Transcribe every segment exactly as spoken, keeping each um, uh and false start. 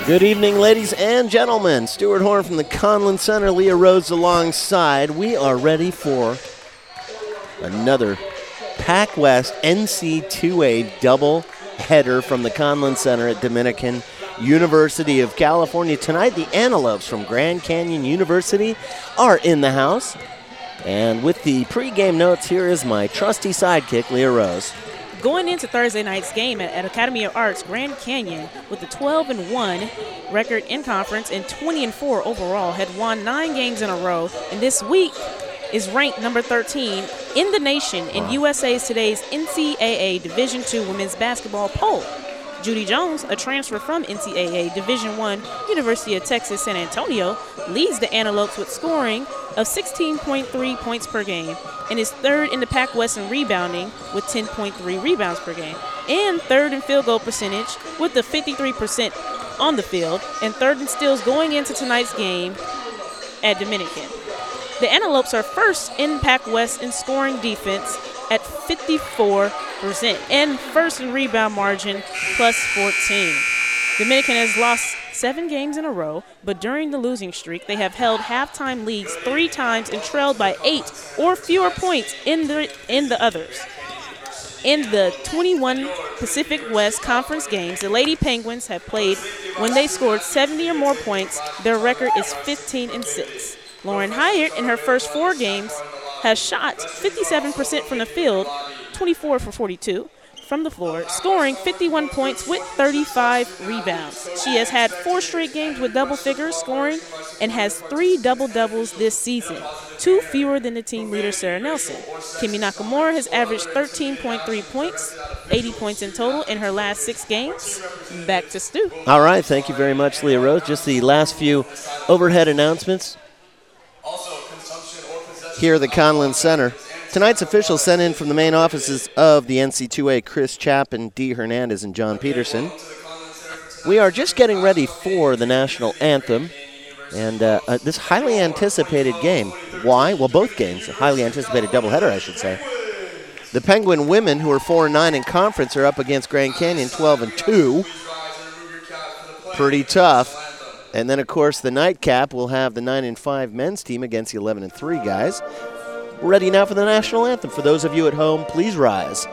Good evening, ladies and gentlemen. Stuart Horn from the Conlin Center, Leah Rose alongside. We are ready for another Pac West N C two A double header from the Conlin Center at Dominican University of California. Tonight, the Antelopes from Grand Canyon University are in the house. And with the pregame notes, here is my trusty sidekick, Leah Rose. Going into Thursday night's game at, at Academy of Arts, Grand Canyon, with a twelve and one record in conference and twenty and four overall, had won nine games in a row, and this week is ranked number thirteen in the nation in U S A's Today's N C double A Division two Women's Basketball poll. Judy Jones, a transfer from N C double A Division one University of Texas San Antonio, leads the Antelopes with scoring of sixteen point three points per game and is third in the Pac West in rebounding with ten point three rebounds per game, and third in field goal percentage with the fifty-three percent on the field, and third in steals going into tonight's game at Dominican. The Antelopes are first in Pac West in scoring defense at fifty-four percent and first in rebound margin plus fourteen. Dominican has lost seven games in a row, but during the losing streak, they have held halftime leads three times and trailed by eight or fewer points in the in the others. In the twenty-one Pacific West Conference games the Lady Penguins have played when they scored seventy or more points. Their record is fifteen and six. Lauren Hyatt, in her first four games, has shot fifty-seven percent from the field, twenty-four for forty-two from the floor, scoring fifty-one points with thirty-five rebounds. She has had four straight games with double figures scoring and has three double-doubles this season, two fewer than the team leader Sarah Nelson. Kimi Nakamura has averaged thirteen point three points, eighty points in total in her last six games. Back to Stu. All right, thank you very much, Leah Rose. Just the last few overhead announcements here at the Conlin Center. Tonight's officials sent in from the main offices of the N C two A, Chris Chapin, Dee Hernandez, and John Peterson. We are just getting ready for the national anthem and uh, uh, this highly anticipated game. Why? Well, both games, a highly anticipated doubleheader, I should say. The Penguin women, who are four and nine in conference, are up against Grand Canyon, twelve and two. Pretty tough. And then, of course, the nightcap will have the nine and five men's team against the eleven and three guys. We're ready now for the national anthem. For those of you at home, please rise.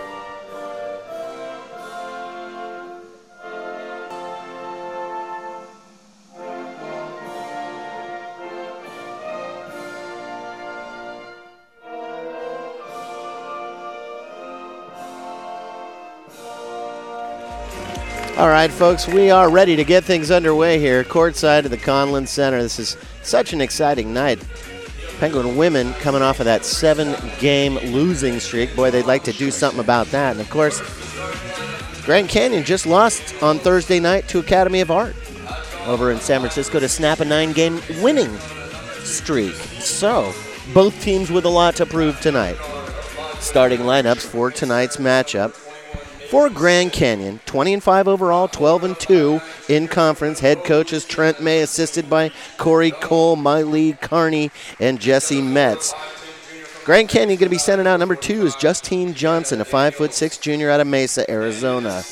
All right, folks, we are ready to get things underway here, courtside of the Conlin Center. This is such an exciting night. Penguin women coming off of that seven-game losing streak. Boy, they'd like to do something about that. And, of course, Grand Canyon just lost on Thursday night to Academy of Art over in San Francisco to snap a nine-game winning streak. So, both teams with a lot to prove tonight. Starting lineups for tonight's matchup. For Grand Canyon, twenty and five overall, twelve and two in conference. Head coach is Trent May, assisted by Corey Cole, Miley Carney, and Jesse Metz. Grand Canyon going to be sending out number two is Justine Johnson, a five foot six junior out of Mesa, Arizona.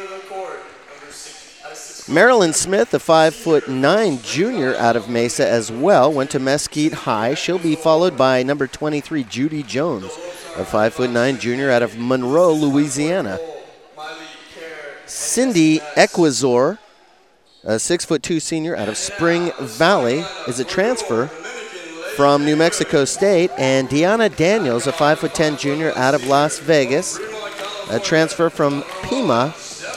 Marilyn Smith, a five foot nine junior out of Mesa as well, went to Mesquite High. She'll be followed by number twenty-three, Judy Jones, a five foot nine junior out of Monroe, Louisiana. Cindy Equizor, a six foot two senior out of Spring Valley, is a transfer from New Mexico State. And Deanna Daniels, a five foot ten junior out of Las Vegas, a transfer from Pima.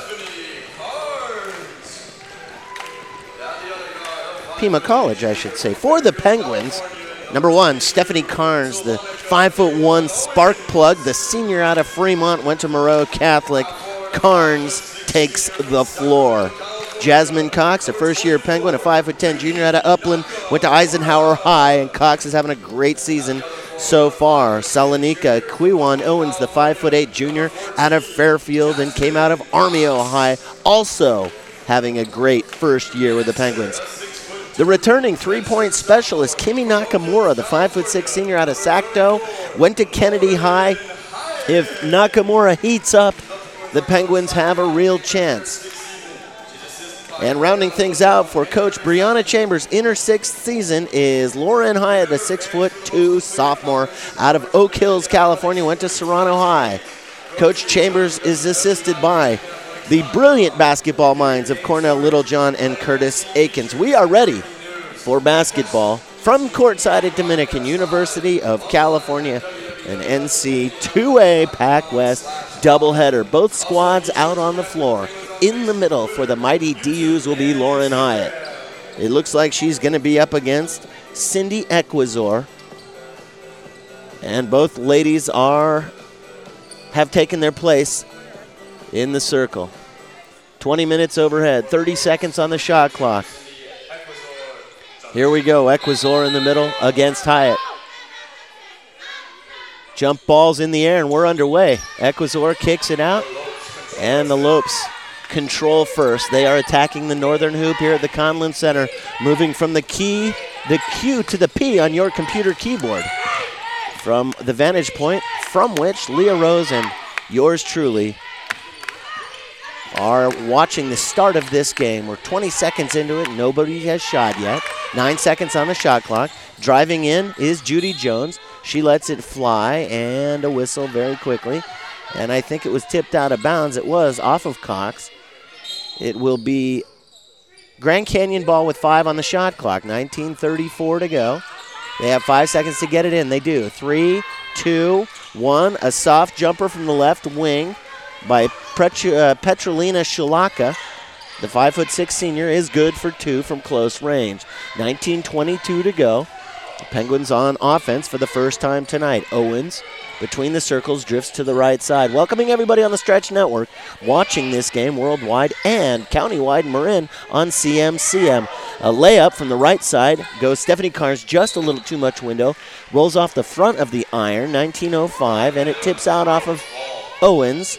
Pima College, I should say. For the Penguins, number one, Stephanie Carnes, the five foot one spark plug, the senior out of Fremont, went to Moreau Catholic. Carnes takes the floor. Jasmine Cox, a first-year Penguin, a five foot ten junior out of Upland, went to Eisenhower High, and Cox is having a great season so far. Salonika Quiwan Owens, the five foot eight junior out of Fairfield, and came out of Armio High, also having a great first year with the Penguins. The returning three-point specialist, Kimi Nakamura, the five foot six senior out of Sacto, went to Kennedy High. If Nakamura heats up, the Penguins have a real chance. And rounding things out for Coach Brianna Chambers in her sixth season is Lauren Hyatt, a six foot two sophomore out of Oak Hills, California, went to Serrano High. Coach Chambers is assisted by the brilliant basketball minds of Cornell Littlejohn and Curtis Akins. We are ready for basketball from courtside at Dominican University of California, an N C two A Pac West doubleheader. Both squads out on the floor. In the middle for the mighty D Us will be Lauren Hyatt. It looks like she's going to be up against Cindy Equizor. And both ladies are have taken their place in the circle. twenty minutes overhead, thirty seconds on the shot clock. Here we go, Equizor in the middle against Hyatt. Jump balls in the air and we're underway. Equizor kicks it out and the Lopes control first. They are attacking the northern hoop here at the Conlin Center, moving from the key, the Q to the P on your computer keyboard. From the vantage point from which Leah Rose and yours truly are watching the start of this game. We're twenty seconds into it. Nobody has shot yet. Nine seconds on the shot clock. Driving in is Judy Jones. She lets it fly and a whistle very quickly. And I think it was tipped out of bounds. It was off of Cox. It will be Grand Canyon ball with five on the shot clock. nineteen thirty-four to go. They have five seconds to get it in. They do. Three, two, one. A soft jumper from the left wing by Petru- uh, Petrolina Shilaka. The five foot six senior is good for two from close range. nineteen twenty-two to go. The Penguins on offense for the first time tonight. Owens between the circles drifts to the right side. Welcoming everybody on the Stretch Network, watching this game worldwide and countywide in Marin on C M C M. A layup from the right side goes Stephanie Carnes, just a little too much window. Rolls off the front of the iron, nineteen oh five, and it tips out off of Owens.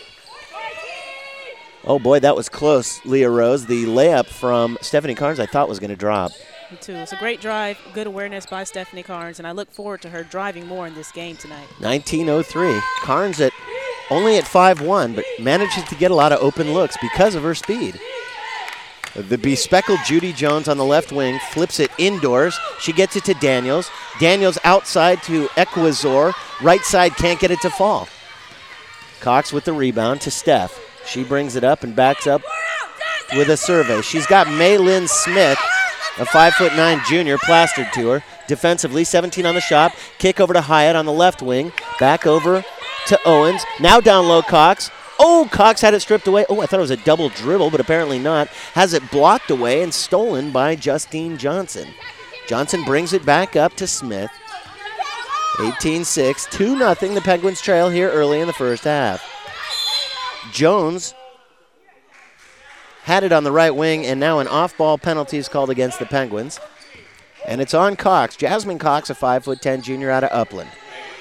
Oh boy, that was close, Leah Rose. The layup from Stephanie Carnes I thought was going to drop. Me too. It's a great drive, good awareness by Stephanie Carnes, and I look forward to her driving more in this game tonight. nineteen oh three. Carnes at only at five one, but manages to get a lot of open looks because of her speed. The bespeckled Judy Jones on the left wing flips it indoors. She gets it to Daniels. Daniels outside to Equizor. Right side can't get it to fall. Cox with the rebound to Steph. She brings it up and backs up with a survey. She's got Maylin Smith, a five foot nine junior, plastered to her. Defensively, seventeen on the shot. Kick over to Hyatt on the left wing. Back over to Owens. Now down low, Cox. Oh, Cox had it stripped away. Oh, I thought it was a double dribble, but apparently not. Has it blocked away and stolen by Justine Johnson. Johnson brings it back up to Smith. eighteen six, two nothing. The Penguins trail here early in the first half. Jones had it on the right wing, and now an off-ball penalty is called against the Penguins. And it's on Cox. Jasmine Cox, a five foot ten junior out of Upland.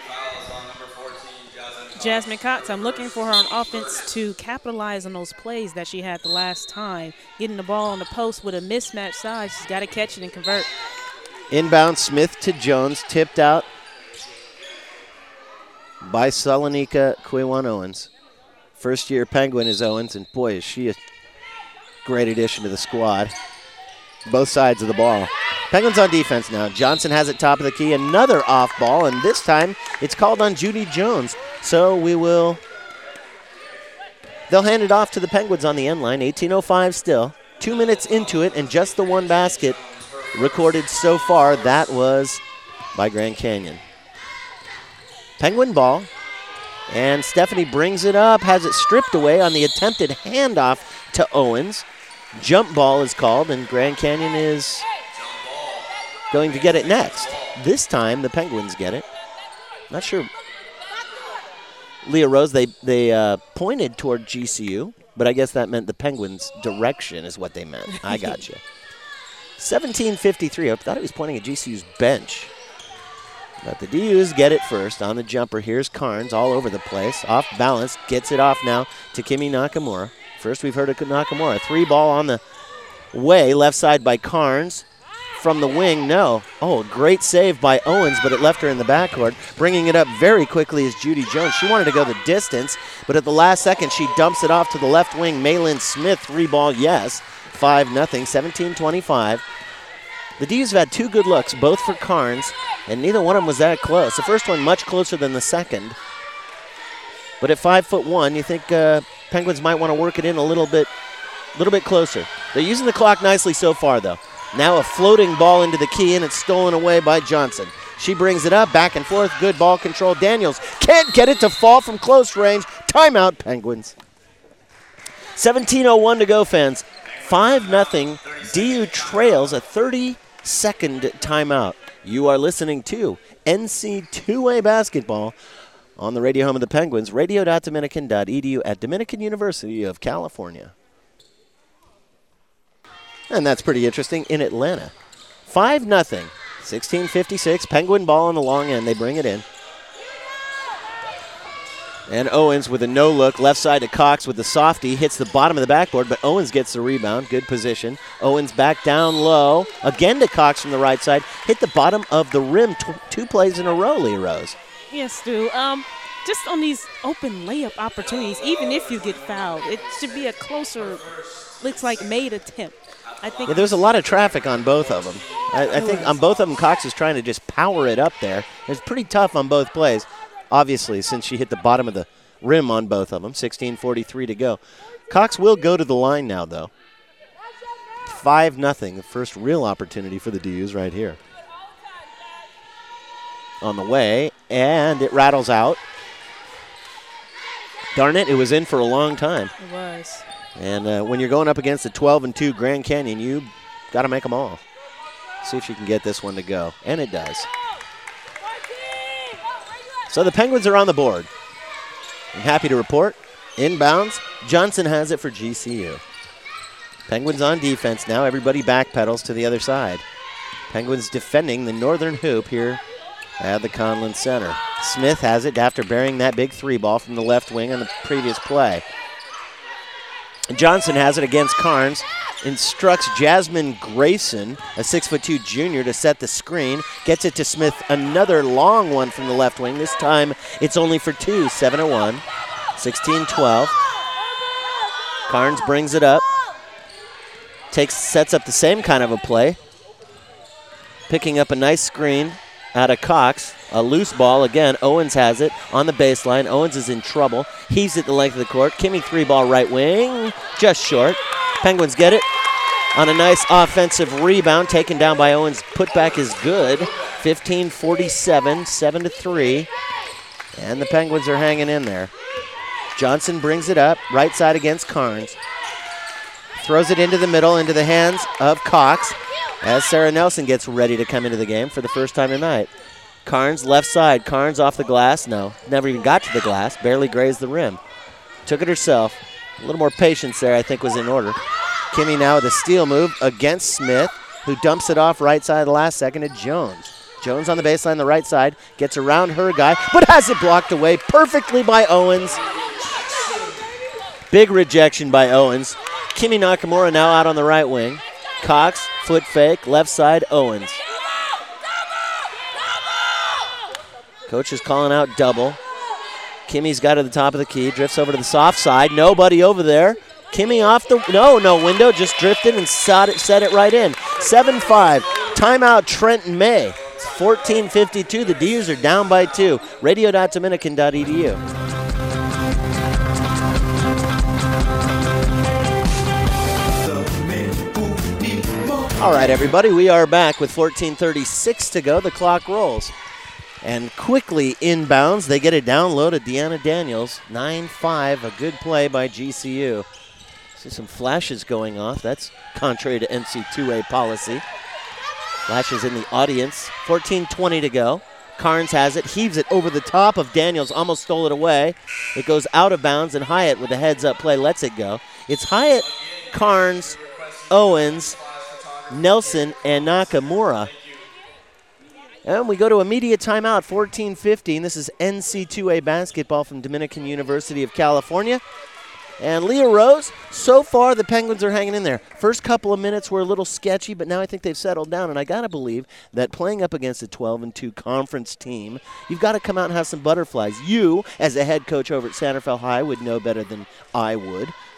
Jasmine Cox, I'm looking for her on offense to capitalize on those plays that she had the last time. Getting the ball on the post with a mismatched size. She's got to catch it and convert. Inbound, Smith to Jones, tipped out by Salonika Quiwan Owens. First year Penguin is Owens, and boy, is she a great addition to the squad. Both sides of the ball. Penguins on defense now. Johnson has it top of the key. Another off ball, and this time it's called on Judy Jones. So we will, they'll hand it off to the Penguins on the end line. eighteen oh five still. Two minutes into it, and just the one basket recorded so far. That was by Grand Canyon. Penguin ball, and Stephanie brings it up, has it stripped away on the attempted handoff to Owens. Jump ball is called, and Grand Canyon is going to get it next. This time, the Penguins get it. Not sure. Leah Rose, they, they uh, pointed toward G C U, but I guess that meant the Penguins' direction is what they meant. I got you. seventeen fifty-three. I thought he was pointing at G C U's bench. But the D Us get it first on the jumper. Here's Carnes all over the place. Off balance. Gets it off now to Kimi Nakamura. First we've heard of Nakamura. Three ball on the way. Left side by Carnes. From the wing, no. Oh, great save by Owens, but it left her in the backcourt. Bringing it up very quickly is Judy Jones. She wanted to go the distance, but at the last second, she dumps it off to the left wing. Maylin Smith, three ball, yes. five nothing, seventeen twenty-five. The D Us have had two good looks, both for Carnes, and neither one of them was that close. The first one much closer than the second. But at five foot one, you think uh, Penguins might want to work it in a little bit, little bit closer. They're using the clock nicely so far, though. Now a floating ball into the key, and it's stolen away by Johnson. She brings it up, back and forth, good ball control. Daniels can't get it to fall from close range. Timeout, Penguins. seventeen oh one to go, fans. five nothing. D U trails a thirty-second timeout. You are listening to N C two A basketball on the radio home of the Penguins, radio dot dominican dot e d u at Dominican University of California. And that's pretty interesting in Atlanta. five nothing. sixteen fifty-six, Penguin ball on the long end. They bring it in. And Owens with a no-look, left side to Cox with the softie. Hits the bottom of the backboard, but Owens gets the rebound. Good position. Owens back down low. Again to Cox from the right side. Hit the bottom of the rim t- two plays in a row, Lee Rose. Yes, Stu. Um, just on these open layup opportunities, even if you get fouled, it should be a closer, looks like made attempt. I think yeah, there's a lot of traffic on both of them. I, I think on both of them, Cox is trying to just power it up there. It's pretty tough on both plays, obviously, since she hit the bottom of the rim on both of them. sixteen forty-three to go. Cox will go to the line now, though. five nothing, the first real opportunity for the D Us right here. On the way, and it rattles out. Darn it, it was in for a long time. It was. And uh, when you're going up against the twelve and two Grand Canyon, you got to make them all. See if she can get this one to go. And it does. So the Penguins are on the board. I'm happy to report. Inbounds. Johnson has it for G C U. Penguins on defense now. Everybody backpedals to the other side. Penguins defending the northern hoop here at the Conlin Center. Smith has it after burying that big three ball from the left wing on the previous play. Johnson has it against Carnes. Instructs Jasmine Grayson, a six foot two junior, to set the screen. Gets it to Smith, another long one from the left wing. This time it's only for two, seven oh one, sixteen twelve. Carnes brings it up. Takes, sets up the same kind of a play. Picking up a nice screen out of Cox. A loose ball again. Owens has it on the baseline. Owens is in trouble. Heaves it the length of the court. Kimmy three ball right wing. Just short. Penguins get it on a nice offensive rebound. Taken down by Owens. Putback is good. fifteen forty-seven, seven to three. And the Penguins are hanging in there. Johnson brings it up. Right side against Carnes. Throws it into the middle, into the hands of Cox, as Sarah Nelson gets ready to come into the game for the first time tonight. Carnes left side. Carnes off the glass. No, never even got to the glass. Barely grazed the rim. Took it herself. A little more patience there, I think, was in order. Kimmy now with a steal move against Smith, who dumps it off right side the last second to Jones. Jones on the baseline, the right side, gets around her guy, but has it blocked away perfectly by Owens. Big rejection by Owens. Kimmy Nakamura now out on the right wing. Cox, foot fake, left side, Owens. Coach is calling out double. Kimmy's got to the top of the key, drifts over to the soft side. Nobody over there. Kimmy off the, no, no window, just drifted and set it, set it right in. seven five, timeout Trenton May. It's fourteen fifty-two, the D Us are down by two. radio dot dominican dot e d u. All right, everybody, we are back with fourteen thirty-six to go. The clock rolls. And quickly inbounds, they get it down low to Deanna Daniels. nine five, a good play by G C U. See some flashes going off. That's contrary to N C two A policy. Flashes in the audience. fourteen twenty to go. Carnes has it, heaves it over the top of Daniels, almost stole it away. It goes out of bounds, and Hyatt with a heads-up play lets it go. It's Hyatt, Carnes, Owens, Nelson, and Nakamura. And we go to immediate timeout, fourteen fifteen. This is N C two A basketball from Dominican University of California. And Leah Rose, so far the Penguins are hanging in there. First couple of minutes were a little sketchy, but now I think they've settled down. And I got to believe that playing up against a twelve and two conference team, you've got to come out and have some butterflies. You, as a head coach over at Santa Fe High, would know better than I would.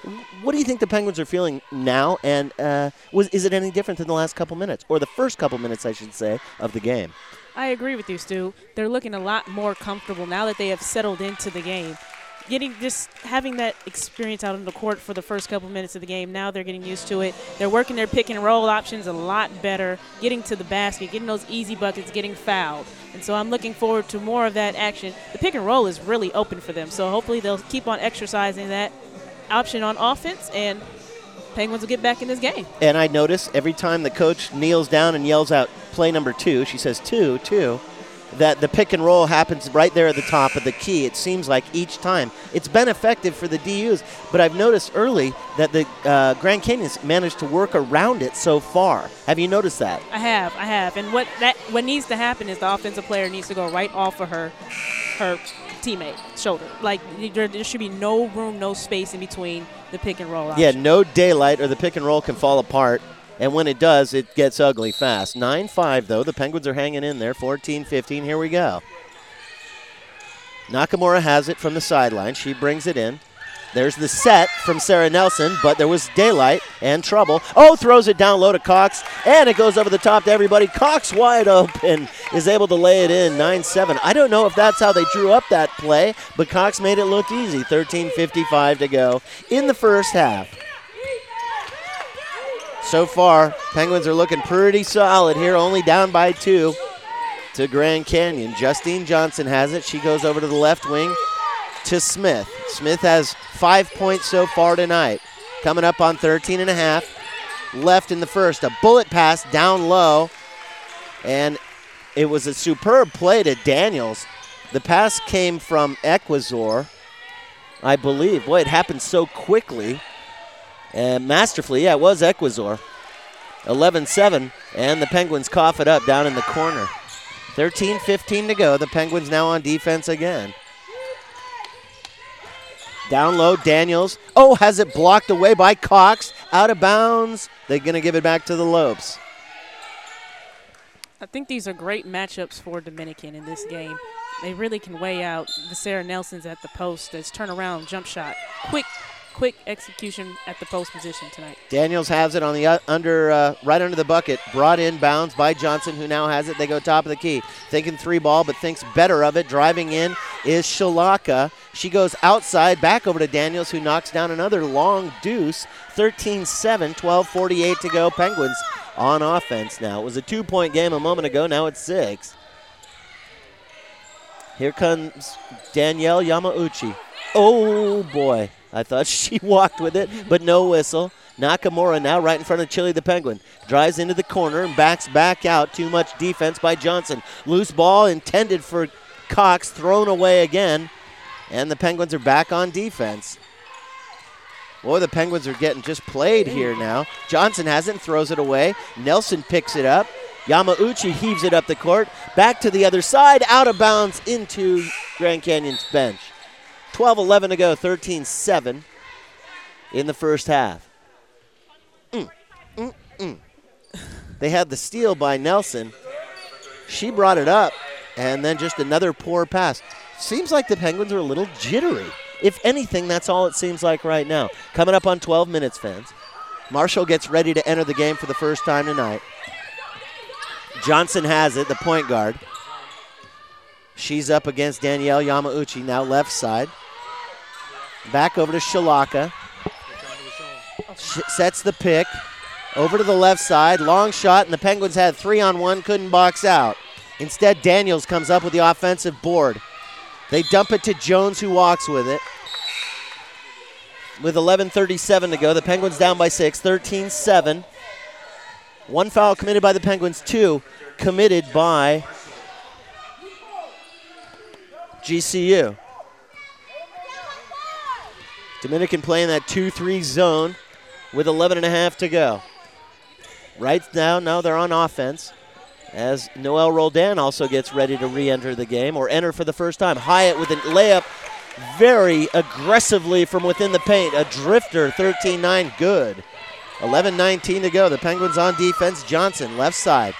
What do you think the Penguins are feeling now? And uh, was is it any different than the last couple minutes, or the first couple minutes, I should say, of the game? I agree with you, Stu. They're looking a lot more comfortable now that they have settled into the game. Getting just having that experience out on the court for the first couple minutes of the game, now they're getting used to it. They're working their pick and roll options a lot better, getting to the basket, getting those easy buckets, getting fouled. And so I'm looking forward to more of that action. The pick and roll is really open for them, so hopefully they'll keep on exercising that option on offense, and Penguins will get back in this game. And I notice every time the coach kneels down and yells out play number two, she says two, two, that the pick and roll happens right there at the top of the key. It seems like each time. It's been effective for the D Us, but I've noticed early that the uh, Grand Canyons managed to work around it so far. Have you noticed that? I have, I have. And what that what needs to happen is the offensive player needs to go right off of her, her teammate shoulder. Like there, there should be no room, no space in between the pick and roll option. Yeah, no daylight or the pick and roll can fall apart. And when it does, it gets ugly fast. nine five, though. The Penguins are hanging in there. fourteen fifteen. Here we go. Nakamura has it from the sideline. She brings it in. There's the set from Sarah Nelson, but there was daylight and trouble. Oh, throws it down low to Cox, and it goes over the top to everybody. Cox wide open is able to lay it in, nine seven. I don't know if that's how they drew up that play, but Cox made it look easy. thirteen fifty-five to go in the first half. So far, Penguins are looking pretty solid here, only down by two to Grand Canyon. Justine Johnson has it. She goes over to the left wing to Smith. Smith has five points so far tonight. Coming up on thirteen and a half. Left in the first. A bullet pass down low. And it was a superb play to Daniels. The pass came from Equazor, I believe. Boy, it happened so quickly. And masterfully, yeah, it was Equazor. eleven seven, and the Penguins cough it up down in the corner. thirteen fifteen to go. The Penguins now on defense again. Down low, Daniels. Oh, has it blocked away by Cox. Out of bounds. They're going to give it back to the Lopes. I think these are great matchups for Dominican in this game. They really can weigh out the Sarah Nelsons at the post. That's turnaround jump shot. Quick Quick execution at the post position tonight. Daniels has it on the uh, under, uh, right under the bucket. Brought in bounds by Johnson, who now has it. They go top of the key. Thinking three ball, but thinks better of it. Driving in is Shalaka. She goes outside, back over to Daniels, who knocks down another long deuce. thirteen seven, twelve forty-eight to go. Penguins on offense now. It was a two-point game a moment ago. Now it's six. Here comes Danielle Yamauchi. Oh, boy. I thought she walked with it, but no whistle. Nakamura now right in front of Chile the Penguin. Drives into the corner and backs back out. Too much defense by Johnson. Loose ball intended for Cox, thrown away again. And the Penguins are back on defense. Boy, the Penguins are getting just played here now. Johnson has it and throws it away. Nelson picks it up. Yamauchi heaves it up the court. Back to the other side, out of bounds into Grand Canyon's bench. twelve eleven to go, thirteen seven in the first half. Mm, mm, mm. They had the steal by Nelson. She brought it up, and then just another poor pass. Seems like the Penguins are a little jittery. If anything, that's all it seems like right now. Coming up on twelve minutes, fans. Marshall gets ready to enter the game for the first time tonight. Johnson has it, the point guard. She's up against Danielle Yamauchi, now left side. Back over to Shalaka. Sh- sets the pick. Over to the left side. Long shot, and the Penguins had three on one, couldn't box out. Instead, Daniels comes up with the offensive board. They dump it to Jones, who walks with it. With eleven thirty-seven to go, the Penguins down by six, thirteen seven. One foul committed by the Penguins, two committed by G C U. Dominican playing that two three zone with eleven and a half to go. Right now, now they're on offense as Noelle Roldan also gets ready to re-enter the game or enter for the first time. Hyatt with a layup very aggressively from within the paint. A drifter, thirteen nine, good. eleven nineteen to go. The Penguins on defense. Johnson, left side.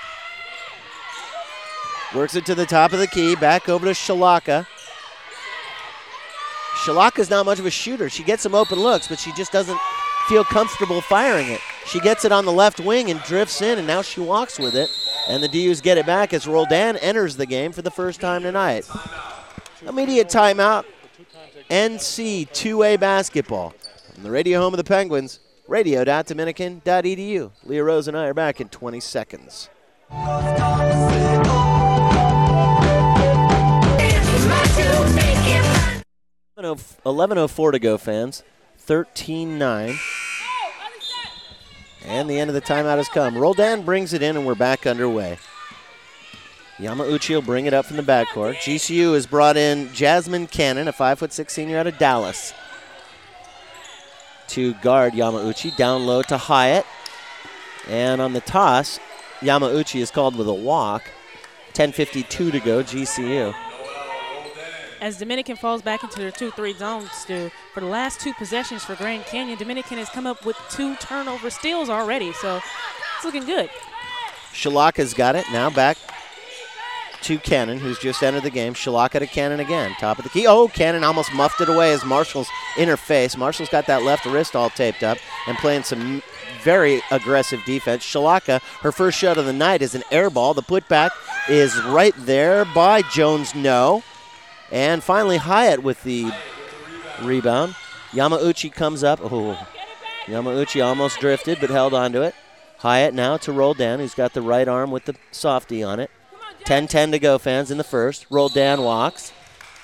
Works it to the top of the key. Back over to Shalaka. Shalaka's not much of a shooter. She gets some open looks, but she just doesn't feel comfortable firing it. She gets it on the left wing and drifts in, and now she walks with it. And the D Us get it back as Roldan enters the game for the first time tonight. Immediate timeout. N C two A basketball. From the radio home of the Penguins, radio dot dominican dot e d u. Leah Rose and I are back in twenty seconds. eleven oh four to go, fans. thirteen nine. And the end of the timeout has come. Roldan brings it in, and we're back underway. Yamauchi will bring it up from the backcourt. G C U has brought in Jasmine Cannon, a five foot six senior out of Dallas, to guard Yamauchi. Down low to Hyatt. And on the toss, Yamauchi is called with a walk. ten fifty-two to go, G C U. As Dominican falls back into their two three zone, Stu, for the last two possessions for Grand Canyon, Dominican has come up with two turnover steals already, so it's looking good. Shalaka's got it. Now back to Cannon, who's just entered the game. Shalaka to Cannon again. Top of the key. Oh, Cannon almost muffed it away as Marshall's in her face. Marshall's got that left wrist all taped up and playing some very aggressive defense. Shalaka, her first shot of the night is an air ball. The putback is right there by Jones. No. And finally, Hyatt with the rebound. Yamauchi comes up. Oh, Yamauchi almost drifted but held on to it. Hyatt now to Roldan, who's got the right arm with the softie on it. ten ten to go, fans, in the first. Roldan walks.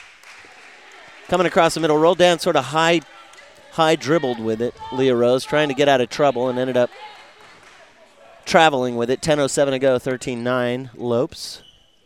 Coming across the middle. Roldan sort of high, high dribbled with it. Leah Rose trying to get out of trouble and ended up traveling with it. ten oh seven to go, thirteen nine. Lopes.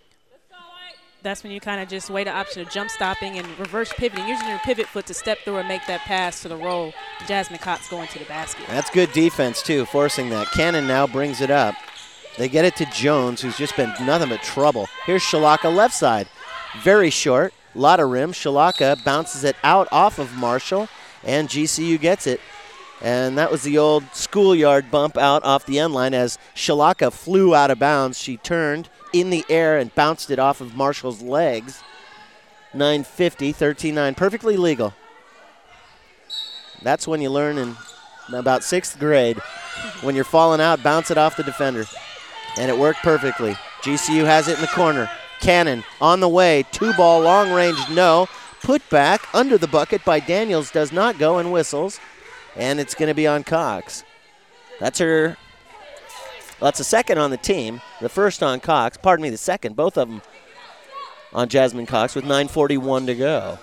That's when you kind of just weigh the option of jump stopping and reverse pivoting, using your pivot foot to step through and make that pass to the roll. Jasmine Cox going to the basket. That's good defense, too, forcing that. Cannon now brings it up. They get it to Jones, who's just been nothing but trouble. Here's Shalaka left side. Very short, a lot of rim. Shalaka bounces it out off of Marshall, and G C U gets it. And that was the old schoolyard bump out off the end line as Shalaka flew out of bounds. She turned in the air and bounced it off of Marshall's legs. nine fifty, thirteen nine, perfectly legal. That's when you learn in about sixth grade. When you're falling out, bounce it off the defender. And it worked perfectly. G C U has it in the corner. Cannon on the way. Two ball, long range, no. Put back under the bucket by Daniels, does not go and whistles. And it's going to be on Cox. That's her. Well, that's the second on the team. The first on Cox. Pardon me, the second. Both of them on Jasmine Cox with nine forty-one to go.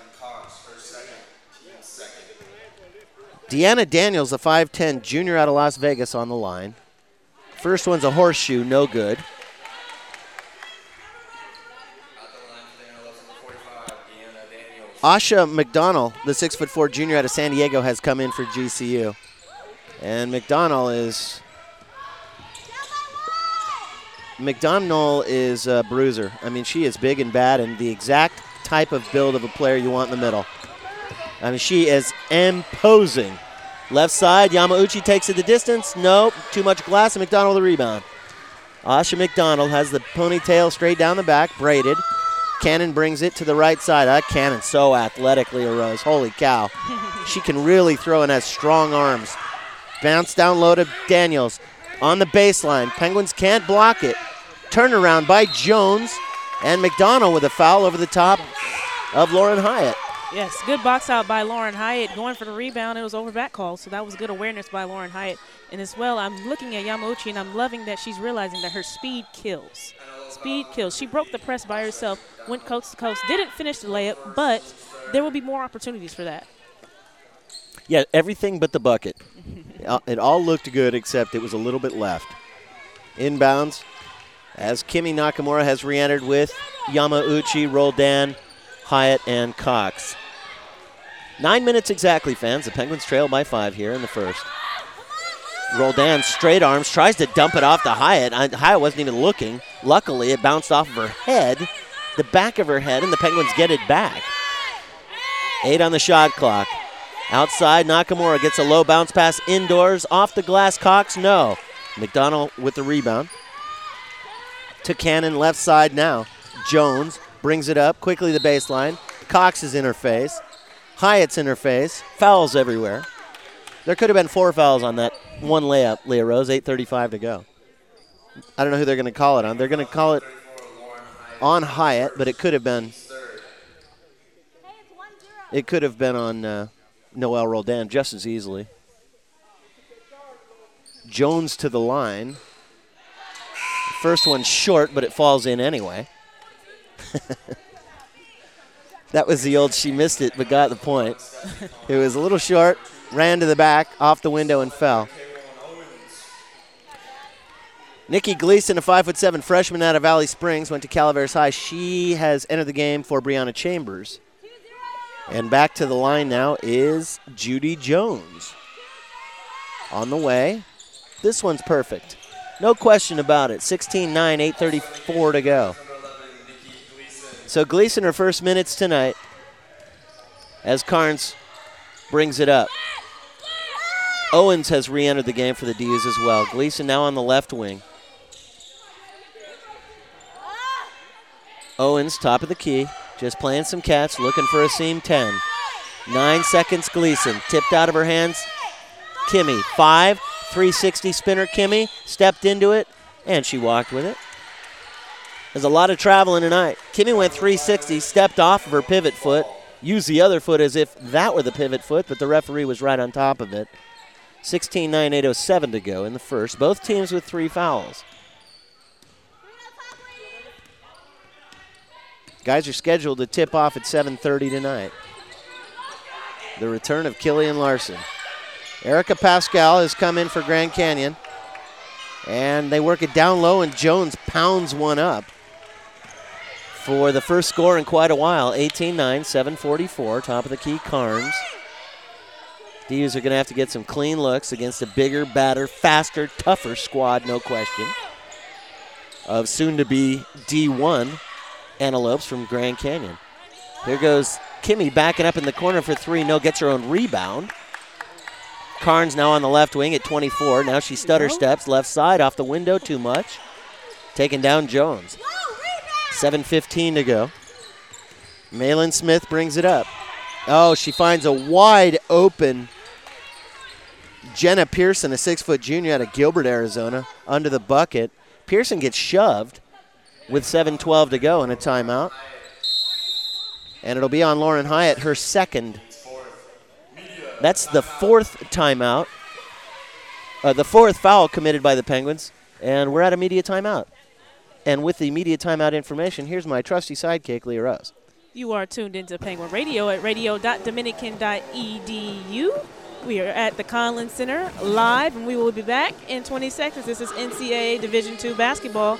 Deanna Daniels, a five ten junior out of Las Vegas, on the line. First one's a horseshoe, no good. Asha McDonald, the six foot four junior out of San Diego, has come in for G C U. And McDonald is McDonald is a bruiser. I mean, she is big and bad and the exact type of build of a player you want in the middle. I mean, she is imposing. Left side, Yamauchi takes it the distance. Nope, too much glass, and McDonald the rebound. Asha McDonald has the ponytail straight down the back, braided. Cannon brings it to the right side. That Cannon so athletically arose. Holy cow. She can really throw and has strong arms. Bounce down low to Daniels. On the baseline. Penguins can't block it. Turnaround by Jones. And McDonald with a foul over the top of Lauren Hyatt. Yes, good box out by Lauren Hyatt. Going for the rebound, it was over back call, so that was good awareness by Lauren Hyatt. And as well, I'm looking at Yamauchi, and I'm loving that she's realizing that her speed kills. Speed kills. She broke the press by herself, went coast to coast, didn't finish the layup, but there will be more opportunities for that. Yeah, everything but the bucket. It all looked good, except it was a little bit left. Inbounds, as Kimi Nakamura has re-entered with Yamauchi, Roldan, Hyatt, and Cox. Nine minutes exactly, fans. The Penguins trail by five here in the first. Roldan, straight arms, tries to dump it off to Hyatt. Hyatt wasn't even looking. Luckily, it bounced off of her head, the back of her head, and the Penguins get it back. Eight on the shot clock. Outside, Nakamura gets a low bounce pass indoors. Off the glass, Cox, no. McDonald with the rebound. To Cannon, left side now. Jones brings it up, quickly the baseline. Cox is in her face. Hyatt's in her face. Fouls everywhere. There could have been four fouls on that one layup, Leah Rose. eight thirty-five to go. I don't know who they're going to call it on. They're going to call it on Hyatt, but it could have been it could have been on uh, Noelle Roldan just as easily. Jones to the line. First one short, but it falls in anyway. That was the old she missed it but got the point. It was a little short, ran to the back, off the window, and fell. Nikki Gleason, a five foot seven freshman out of Valley Springs, went to Calaveras High. She has entered the game for Brianna Chambers. And back to the line now is Judy Jones. On the way. This one's perfect. No question about it. sixteen nine, eight thirty-four to go. So Gleason, her first minutes tonight, as Carnes brings it up. Owens has re-entered the game for the D's as well. Gleason now on the left wing. Owens, top of the key, just playing some catch, looking for a seam ten. Nine seconds, Gleason, tipped out of her hands. Kimmy, five, three sixty spinner Kimmy, stepped into it, and she walked with it. There's a lot of traveling tonight. Kimmy went three sixty, stepped off of her pivot foot, used the other foot as if that were the pivot foot, but the referee was right on top of it. sixteen nine, eight oh seven to go in the first. Both teams with three fouls. Guys are scheduled to tip off at seven thirty tonight. The return of Killian Larson. Erica Pascal has come in for Grand Canyon. And they work it down low, and Jones pounds one up for the first score in quite a while. eighteen nine, seven forty-four, top of the key, Carnes. D Us are going to have to get some clean looks against a bigger, badder, faster, tougher squad, no question, of soon-to-be D one Antelopes from Grand Canyon. Here goes Kimmy backing up in the corner for three. No, gets her own rebound. Carnes now on the left wing at twenty-four. Now she stutter steps left side off the window too much. Taking down Jones. seven fifteen to go. Malin Smith brings it up. Oh, she finds a wide open Jenna Pearson, a six-foot junior out of Gilbert, Arizona, under the bucket. Pearson gets shoved with seven twelve to go in a timeout. And it'll be on Lauren Hyatt, her second. That's the fourth timeout, uh, the fourth foul committed by the Penguins, and we're at a media timeout. And with the media timeout information, here's my trusty sidekick, Leah Rose. You are tuned into Penguin Radio at radio dot dominican dot e d u. We are at the Conlin Center live, and we will be back in twenty seconds. This is N C double A Division two basketball.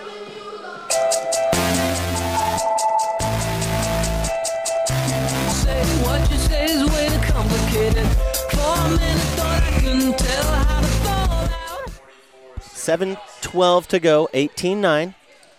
Say what you say is way too complicated. For a minute, thought I couldn't tell how to fall out. seven twelve to go, eighteen nine.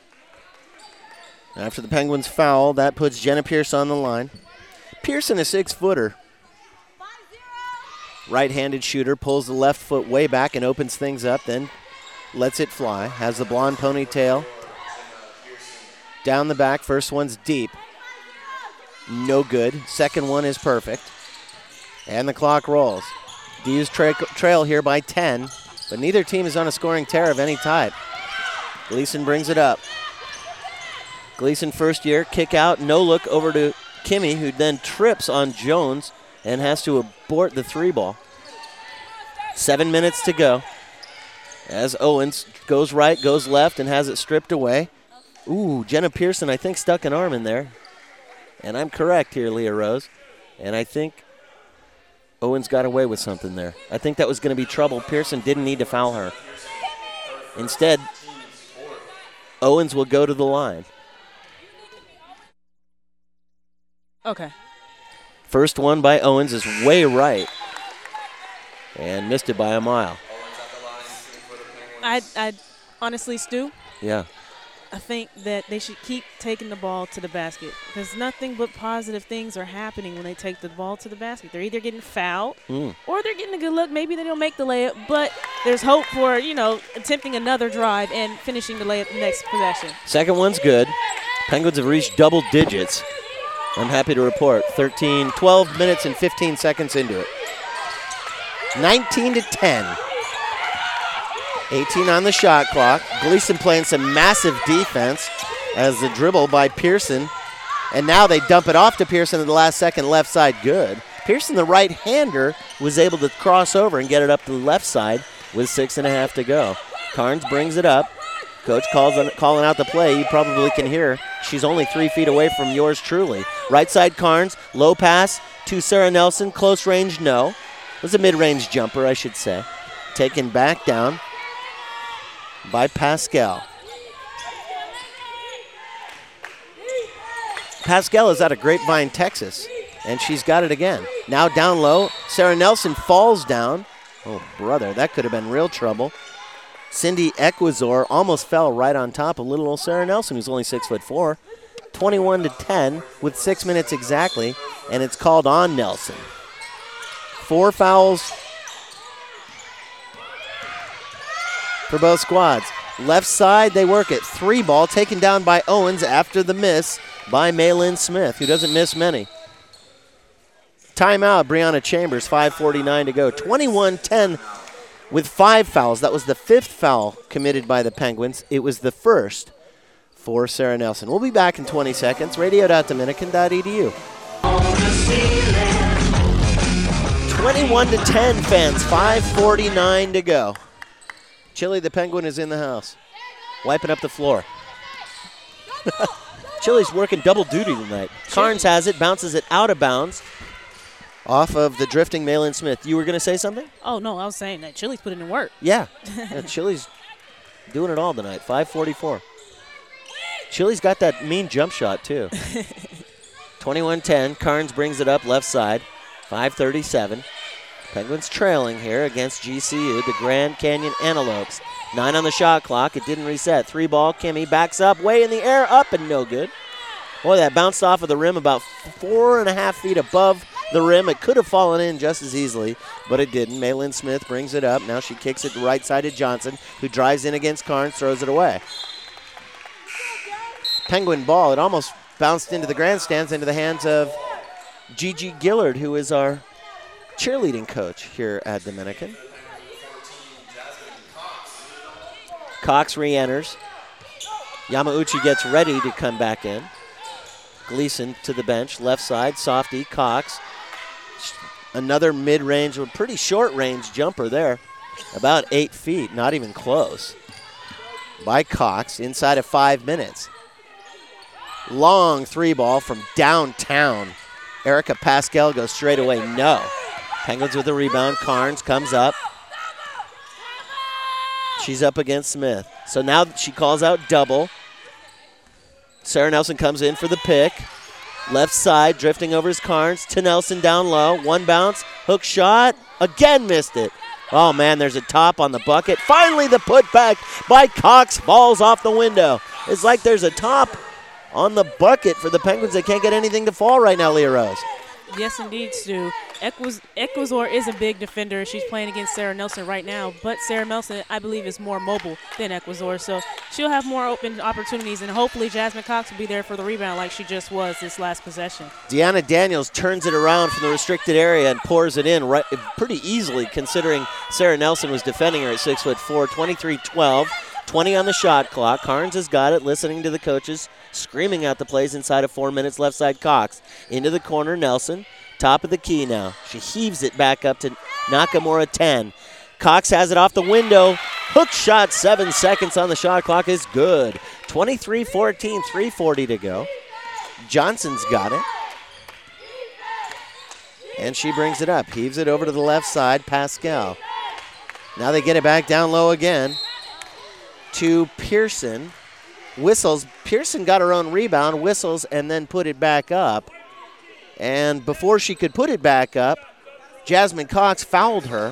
After the Penguins foul, that puts Jenna Pierce on the line. Pearson, a six-footer. Right-handed shooter, pulls the left foot way back and opens things up, then lets it fly. Has the blonde ponytail. Down the back, first one's deep. No good. Second one is perfect. And the clock rolls. D Us tra- trail here by ten, but neither team is on a scoring tear of any type. Gleason brings it up. Gleason first year, kick out, no look over to Kimmy, who then trips on Jones and has to abort the three ball. Seven minutes to go. As Owens goes right, goes left, and has it stripped away. Ooh, Jenna Pearson, I think, stuck an arm in there. And I'm correct here, Leah Rose. And I think Owens got away with something there. I think that was going to be trouble. Pearson didn't need to foul her. Instead, Owens will go to the line. Okay. First one by Owens is way right. And missed it by a mile. I, I honestly, Stu, Yeah. I think that they should keep taking the ball to the basket because nothing but positive things are happening when they take the ball to the basket. They're either getting fouled Mm. or they're getting a good look. Maybe they don't make the layup, but there's hope for, you know, attempting another drive and finishing the layup the next possession. Second one's good. Penguins have reached double digits. I'm happy to report thirteen, twelve minutes and fifteen seconds into it. nineteen to ten. eighteen on the shot clock. Gleason playing some massive defense as the dribble by Pearson. And now they dump it off to Pearson at the last second, left side good. Pearson, the right-hander, was able to cross over and get it up to the left side with six and a half to go. Carnes brings it up. Coach calls on, calling out the play. You probably can hear she's only three feet away from yours truly. Right side Carnes, low pass to Sarah Nelson. Close range, no. It was a mid-range jumper, I should say. Taken back down by Pascal. Pascal is out of Grapevine, Texas, and she's got it again. Now down low, Sarah Nelson falls down. Oh, brother, that could have been real trouble. Cindy Equizor almost fell right on top of little old Sarah Nelson, who's only six foot four. twenty-one to ten with six minutes exactly, and it's called on Nelson. Four fouls for both squads. Left side, they work it. Three ball taken down by Owens after the miss by Maylin Smith, who doesn't miss many. Timeout, Brianna Chambers, five forty-nine to go. twenty-one ten with five fouls. That was the fifth foul committed by the Penguins. It was the first for Sarah Nelson. We'll be back in twenty seconds. radio dot dominican dot e d u. twenty-one to ten, fans. five forty-nine to go. Chili the Penguin is in the house, wiping up the floor. Chili's working double duty tonight. Carnes has it, bounces it out of bounds off of the drifting Maylin Smith. You were going to say something? Oh, no, I was saying that Chili's putting in work. Yeah. yeah, Chili's doing it all tonight, five forty-four. Chili's got that mean jump shot, too. twenty-one ten, Carnes brings it up left side, five thirty-seven. Penguins trailing here against G C U, the Grand Canyon Antelopes. Nine on the shot clock. It didn't reset. Three ball. Kimmy backs up, way in the air, up and no good. Boy, that bounced off of the rim about four and a half feet above the rim. It could have fallen in just as easily, but it didn't. Maylin Smith brings it up. Now she kicks it right side to Johnson, who drives in against Carnes, throws it away. Penguin ball. It almost bounced into the grandstands, into the hands of Gigi Gillard, who is our cheerleading coach here at Dominican. Cox re-enters. Yamauchi gets ready to come back in. Gleason to the bench, left side, Softy, Cox. Another mid-range, or pretty short-range jumper there. About eight feet, not even close. By Cox, inside of five minutes. Long three ball from downtown. Erica Pascal goes straight away, no. Penguins with a rebound. Carnes comes up. She's up against Smith. So now she calls out double. Sarah Nelson comes in for the pick. Left side, drifting over is Carnes to Nelson down low. One bounce, hook shot, again missed it. Oh man, there's a top on the bucket. Finally the putback by Cox falls off the window. It's like there's a top on the bucket for the Penguins. They can't get anything to fall right now, Leah Rose. Yes, indeed, Stu. Equiz- Equizor is a big defender. She's playing against Sarah Nelson right now, but Sarah Nelson, I believe, is more mobile than Equizor, so she'll have more open opportunities, and hopefully Jasmine Cox will be there for the rebound like she just was this last possession. Deanna Daniels turns it around from the restricted area and pours it in right, pretty easily, considering Sarah Nelson was defending her at six foot four, twenty-three twelve. twenty on the shot clock. Carnes has got it, listening to the coaches, screaming out the plays inside of four minutes. Left side Cox. Into the corner, Nelson. Top of the key now. She heaves it back up to Nakamura ten. Cox has it off the window. Hook shot, seven seconds on the shot clock is good. twenty-three fourteen, three forty to go. Johnson's got it. And she brings it up. Heaves it over to the left side, Pascal. Now they get it back down low again to Pearson. Whistles. Pearson got her own rebound, whistles, and then put it back up. And before she could put it back up, Jasmine Cox fouled her.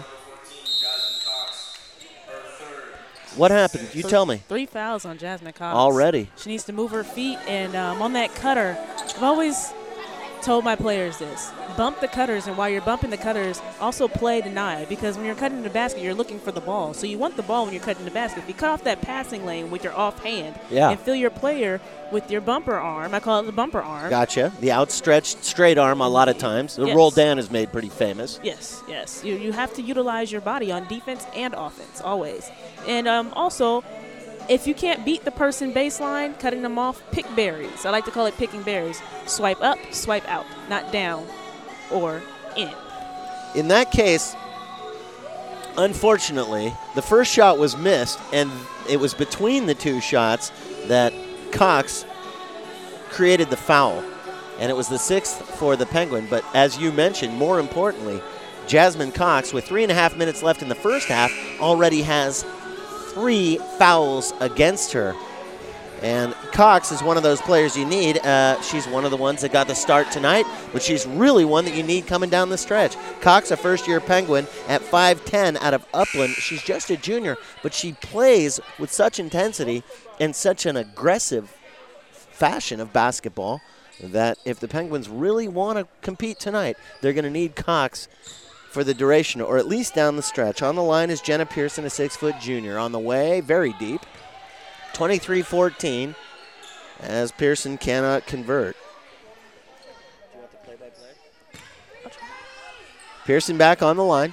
What happened? You so tell me. Three fouls on Jasmine Cox. Already. She needs to move her feet, and um, on that cutter, I've always told my players this. Bump the cutters, and while you're bumping the cutters, also play deny, because when you're cutting the basket, you're looking for the ball. So you want the ball when you're cutting the basket. If you cut off that passing lane with your offhand yeah. and fill your player with your bumper arm, I call it the bumper arm. Gotcha. The outstretched straight arm a lot of times. The yes. roll down is made pretty famous. Yes, yes. You, you have to utilize your body on defense and offense, always. And um, also, if you can't beat the person baseline, cutting them off, pick berries. I like to call it picking berries. Swipe up, swipe out, not down or in. In that case, unfortunately, the first shot was missed, and it was between the two shots that Cox created the foul. And it was the sixth for the Penguin. But as you mentioned, more importantly, Jasmine Cox, with three and a half minutes left in the first half, already has three fouls against her. And Cox is one of those players you need. Uh, she's one of the ones that got the start tonight, but she's really one that you need coming down the stretch. Cox, a first-year Penguin at five ten out of Upland. She's just a junior, but she plays with such intensity and such an aggressive fashion of basketball that if the Penguins really want to compete tonight, they're going to need Cox for the duration, or at least down the stretch. On the line is Jenna Pearson, a six-foot junior. On the way, very deep, twenty-three fourteen, as Pearson cannot convert. Do you want the play-by-play? Pearson back on the line.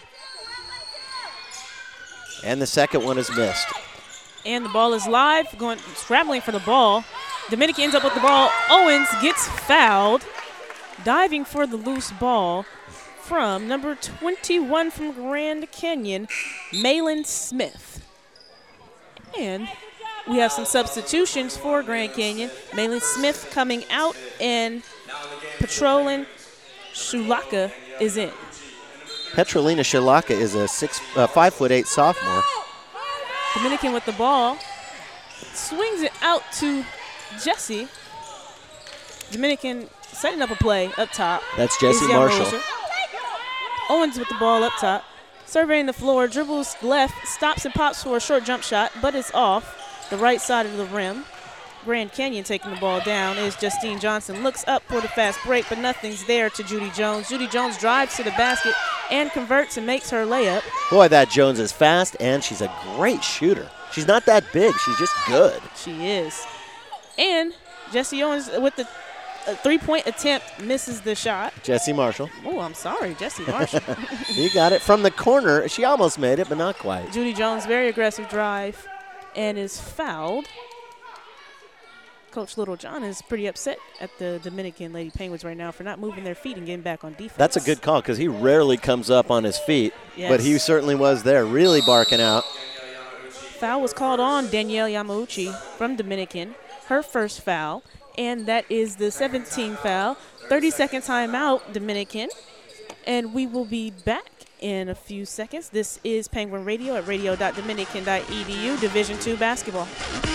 And the second one is missed. And the ball is live, going scrambling for the ball. Dominican ends up with the ball. Owens gets fouled, diving for the loose ball from number twenty-one from Grand Canyon, Malin Smith. And we have some substitutions for Grand Canyon. Malin Smith coming out, and Petrolin Shulaka is in. Petrolina Shulaka is a six, uh, five foot eight sophomore. Dominican with the ball, swings it out to Jesse. Dominican setting up a play up top. That's Jesse is Young Marshall. Roser. Owens with the ball up top, surveying the floor, dribbles left, stops and pops for a short jump shot, but it's off the right side of the rim. Grand Canyon taking the ball down is Justine Johnson. Looks up for the fast break, but nothing's there to Judy Jones. Judy Jones drives to the basket and converts and makes her layup. Boy, that Jones is fast, and she's a great shooter. She's not that big. She's just good. She is. And Jesse Owens with the uh, three-point attempt misses the shot. Jesse Marshall. Oh, I'm sorry, Jesse Marshall. You got it. From the corner, she almost made it, but not quite. Judy Jones, very aggressive drive, and is fouled. Coach Littlejohn is pretty upset at the Dominican Lady Penguins right now for not moving their feet and getting back on defense. That's a good call because he rarely comes up on his feet, yes. But he certainly was there, really barking out. Foul was called on Danielle Yamauchi from Dominican, her first foul, and that is the seventeenth foul. thirty-second timeout, Dominican, and we will be back in a few seconds. This is Penguin Radio at radio dot dominican dot e d u, Division two basketball.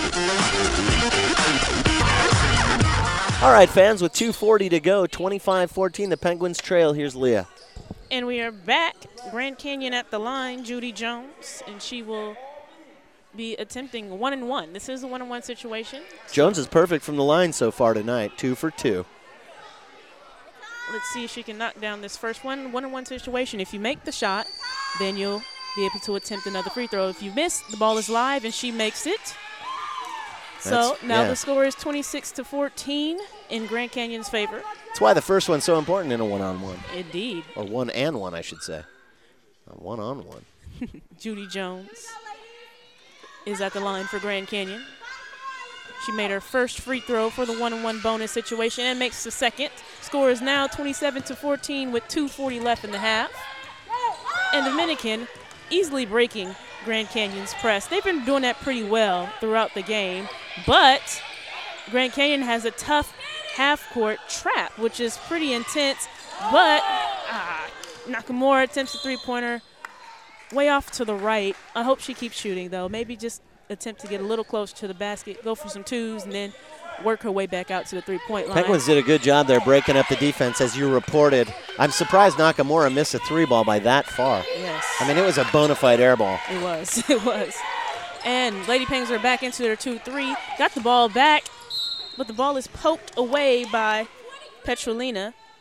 All right, fans, with two forty to go, twenty-five fourteen, the Penguins trail. Here's Leah. And we are back. Grand Canyon at the line, Judy Jones, and she will be attempting one and one. This is a one and one situation. Jones is perfect from the line so far tonight, two for two. Let's see if she can knock down this first one. One and one situation. If you make the shot, then you'll be able to attempt another free throw. If you miss, the ball is live and she makes it. So That's, now yeah. the score is twenty-six to fourteen in Grand Canyon's favor. That's why the first one's so important in a one-on-one. Indeed. Or one and one, I should say. A one-on-one. Judy Jones is at the line for Grand Canyon. She made her first free throw for the one-on-one bonus situation and makes the second. Score is now twenty-seven to fourteen with two forty left in the half. And Dominican easily breaking Grand Canyon's press. They've been doing that pretty well throughout the game, but Grand Canyon has a tough half-court trap, which is pretty intense, but ah, Nakamura attempts a three-pointer way off to the right. I hope she keeps shooting, though. Maybe just attempt to get a little closer to the basket, go for some twos, and then work her way back out to the three-point line. Penguins did a good job there breaking up the defense, as you reported. I'm surprised Nakamura missed a three ball by that far. Yes. I mean, it was a bona fide air ball. It was. It was. And Lady Penguins are back into their two three. Got the ball back, but the ball is poked away by Petrolina.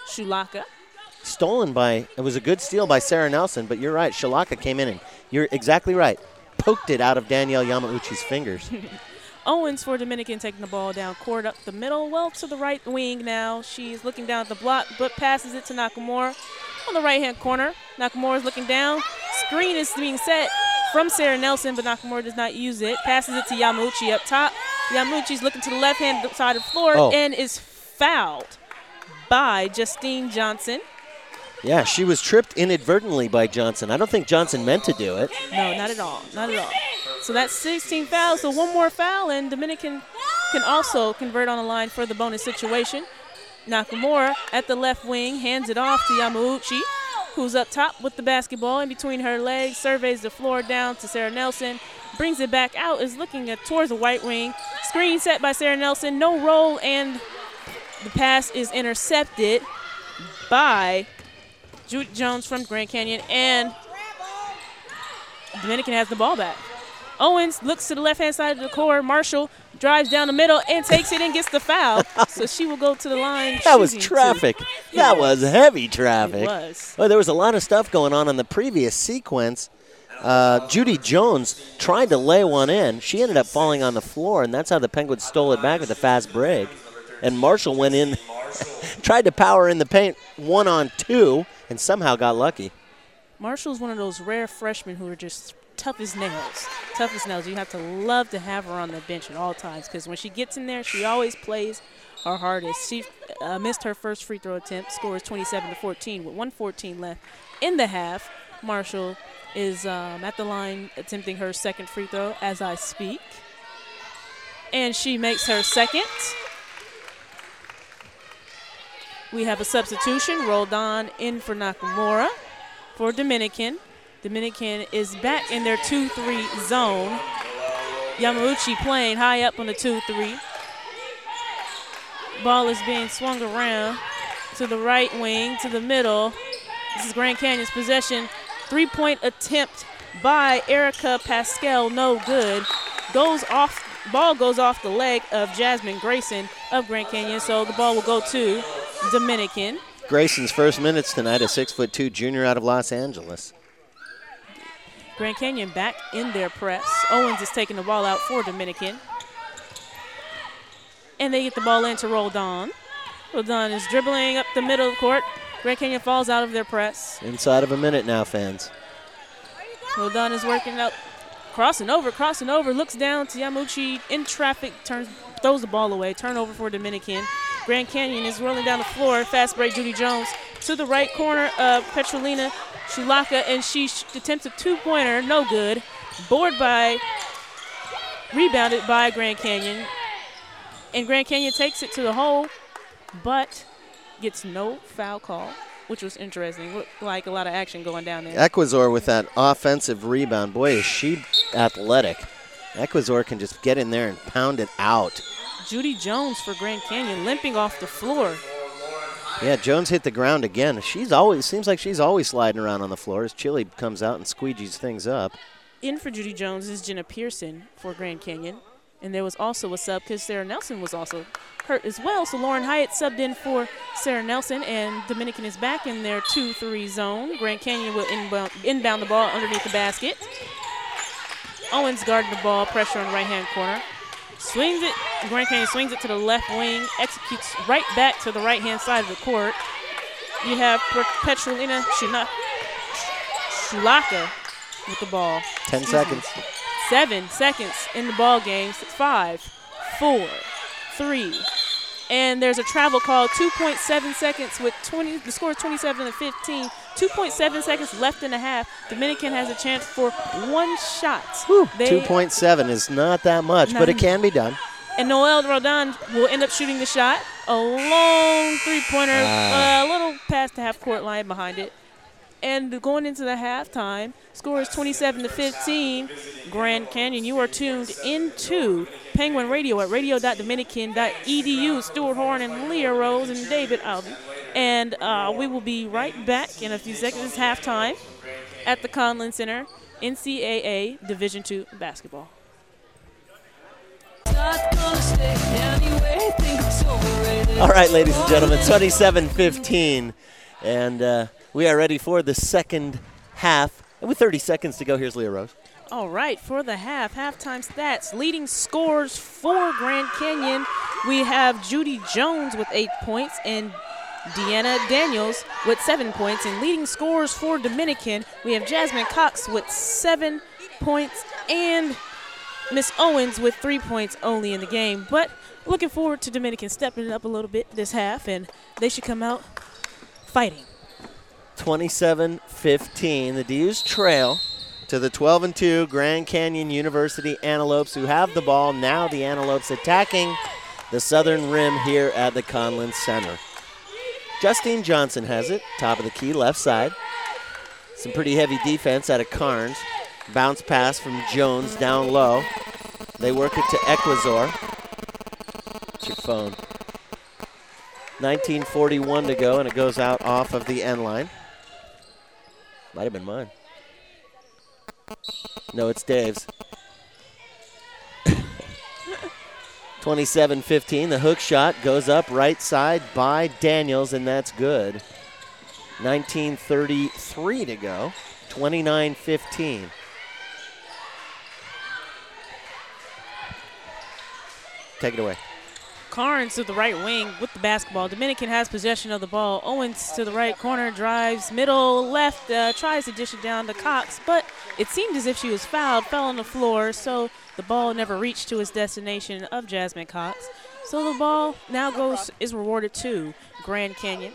Shulaka. Stolen by, it was a good steal by Sarah Nelson, but you're right. Shulaka came in and you're exactly right. Poked it out of Danielle Yamauchi's fingers. Owens for Dominican taking the ball down court up the middle. Well, to the right wing now. She's looking down at the block, but passes it to Nakamura on the right-hand corner. Nakamura's looking down. Screen is being set from Sarah Nelson, but Nakamura does not use it. Passes it to Yamauchi up top. Yamauchi's looking to the left-hand side of the floor oh. and is fouled by Justine Johnson. Yeah, she was tripped inadvertently by Johnson. I don't think Johnson meant to do it. No, not at all. Not at all. So that's sixteen fouls. So one more foul, and Dominican can also convert on the line for the bonus situation. Nakamura at the left wing hands it off to Yamauchi, who's up top with the basketball in between her legs, surveys the floor down to Sarah Nelson, brings it back out, is looking at towards the white wing. Screen set by Sarah Nelson, no roll, and the pass is intercepted by Judy Jones from Grand Canyon, and Dominican has the ball back. Owens looks to the left-hand side of the court. Marshall drives down the middle and takes it and gets the foul. So she will go to the line. That was traffic. To. That was heavy traffic. It was. Well, there was a lot of stuff going on in the previous sequence. Uh, Judy Jones tried to lay one in. She ended up falling on the floor, and that's how the Penguins stole it back with a fast break. And Marshall went in, tried to power in the paint one on two, and somehow got lucky. Marshall's one of those rare freshmen who are just tough as nails. Tough as nails. You have to love to have her on the bench at all times because when she gets in there, she always plays her hardest. She uh, missed her first free throw attempt, scores twenty-seven to fourteen with one fourteen left in the half. Marshall is um, at the line attempting her second free throw as I speak. And she makes her second. We have a substitution. Roldan in for Nakamura for Dominican. Dominican is back in their two three zone. Yamauchi playing high up on the two three. Ball is being swung around to the right wing, to the middle. This is Grand Canyon's possession. Three-point attempt by Erica Pascal, no good. Goes off, ball goes off the leg of Jasmine Grayson of Grand Canyon, so the ball will go to Dominican. Grayson's first minutes tonight, a six foot two junior out of Los Angeles. Grand Canyon back in their press. Owens is taking the ball out for Dominican. And they get the ball in to Roldan. Roldan is dribbling up the middle of the court. Grand Canyon falls out of their press. Inside of a minute now, fans. Roldan is working up, crossing over, crossing over, looks down to Yamauchi in traffic, turns, throws the ball away. Turnover for Dominican. Grand Canyon is rolling down the floor. Fast break, Judy Jones to the right corner of Petrolina Shulaka, and she attempts a two-pointer, no good. Board by, rebounded by Grand Canyon. And Grand Canyon takes it to the hole, but gets no foul call, which was interesting. Looked like a lot of action going down there. Ecuador with that offensive rebound. Boy, is she athletic. Ecuador can just get in there and pound it out. Judy Jones for Grand Canyon limping off the floor. Yeah, Jones hit the ground again. She's always seems like she's always sliding around on the floor as Chile comes out and squeegees things up. In for Judy Jones is Jenna Pearson for Grand Canyon. And there was also a sub because Sarah Nelson was also hurt as well. So Lauren Hyatt subbed in for Sarah Nelson, and Dominican is back in their two three zone. Grand Canyon will inbound, inbound the ball underneath the basket. Owens guarding the ball, pressure on the right-hand corner. Swings it, Grand Canyon swings it to the left wing, executes right back to the right-hand side of the court. You have Petrolina Shulaka with the ball. Ten Excuse seconds. Me. Seven seconds in the ball game. Five, four, three. And there's a travel call, two point seven seconds with twenty, the score is twenty-seven to fifteen. two point seven seconds left in the half. Dominican has a chance for one shot. two point seven is not that much, but it can be done. And Noelle Roldan will end up shooting the shot. A long three-pointer, ah. a little past the half-court line behind it. And going into the halftime, score is twenty-seven to fifteen. Grand Canyon, you are tuned into Penguin Radio at radio dot dominican dot e d u. Stuart Horn and Leah Rose and David Alvey. And uh, we will be right back in a few seconds. It's halftime at the Conlin Center, N C A A Division two basketball. Not gonna stay anyway. think it's overrated. All right, ladies and gentlemen, twenty-seven fifteen. And uh, we are ready for the second half. And with thirty seconds to go, here's Leah Rose. All right, for the half, halftime stats, leading scores for Grand Canyon. We have Judy Jones with eight points and Deanna Daniels with seven points. And leading scores for Dominican, we have Jasmine Cox with seven points and Miss Owens with three points only in the game. But looking forward to Dominican stepping it up a little bit this half, and they should come out fighting. twenty-seven fifteen. The D Us trail to the twelve and two Grand Canyon University Antelopes, who have the ball. Now the Antelopes attacking the southern rim here at the Conlin Center. Justine Johnson has it, top of the key, left side. Some pretty heavy defense out of Carnes. Bounce pass from Jones down low. They work it to Equizor. What's your phone? nineteen forty-one to go, and it goes out off of the end line. Might have been mine. No, it's Dave's. twenty-seven fifteen, the hook shot goes up right side by Daniels, and that's good. nineteen thirty-three to go, twenty-nine fifteen. Take it away. Carnes to the right wing with the basketball. Dominican has possession of the ball. Owens to the right corner, drives middle left, uh, tries to dish it down to Cox, but it seemed as if she was fouled, fell on the floor, so the ball never reached to its destination of Jasmine Cox. So the ball now goes is rewarded to Grand Canyon.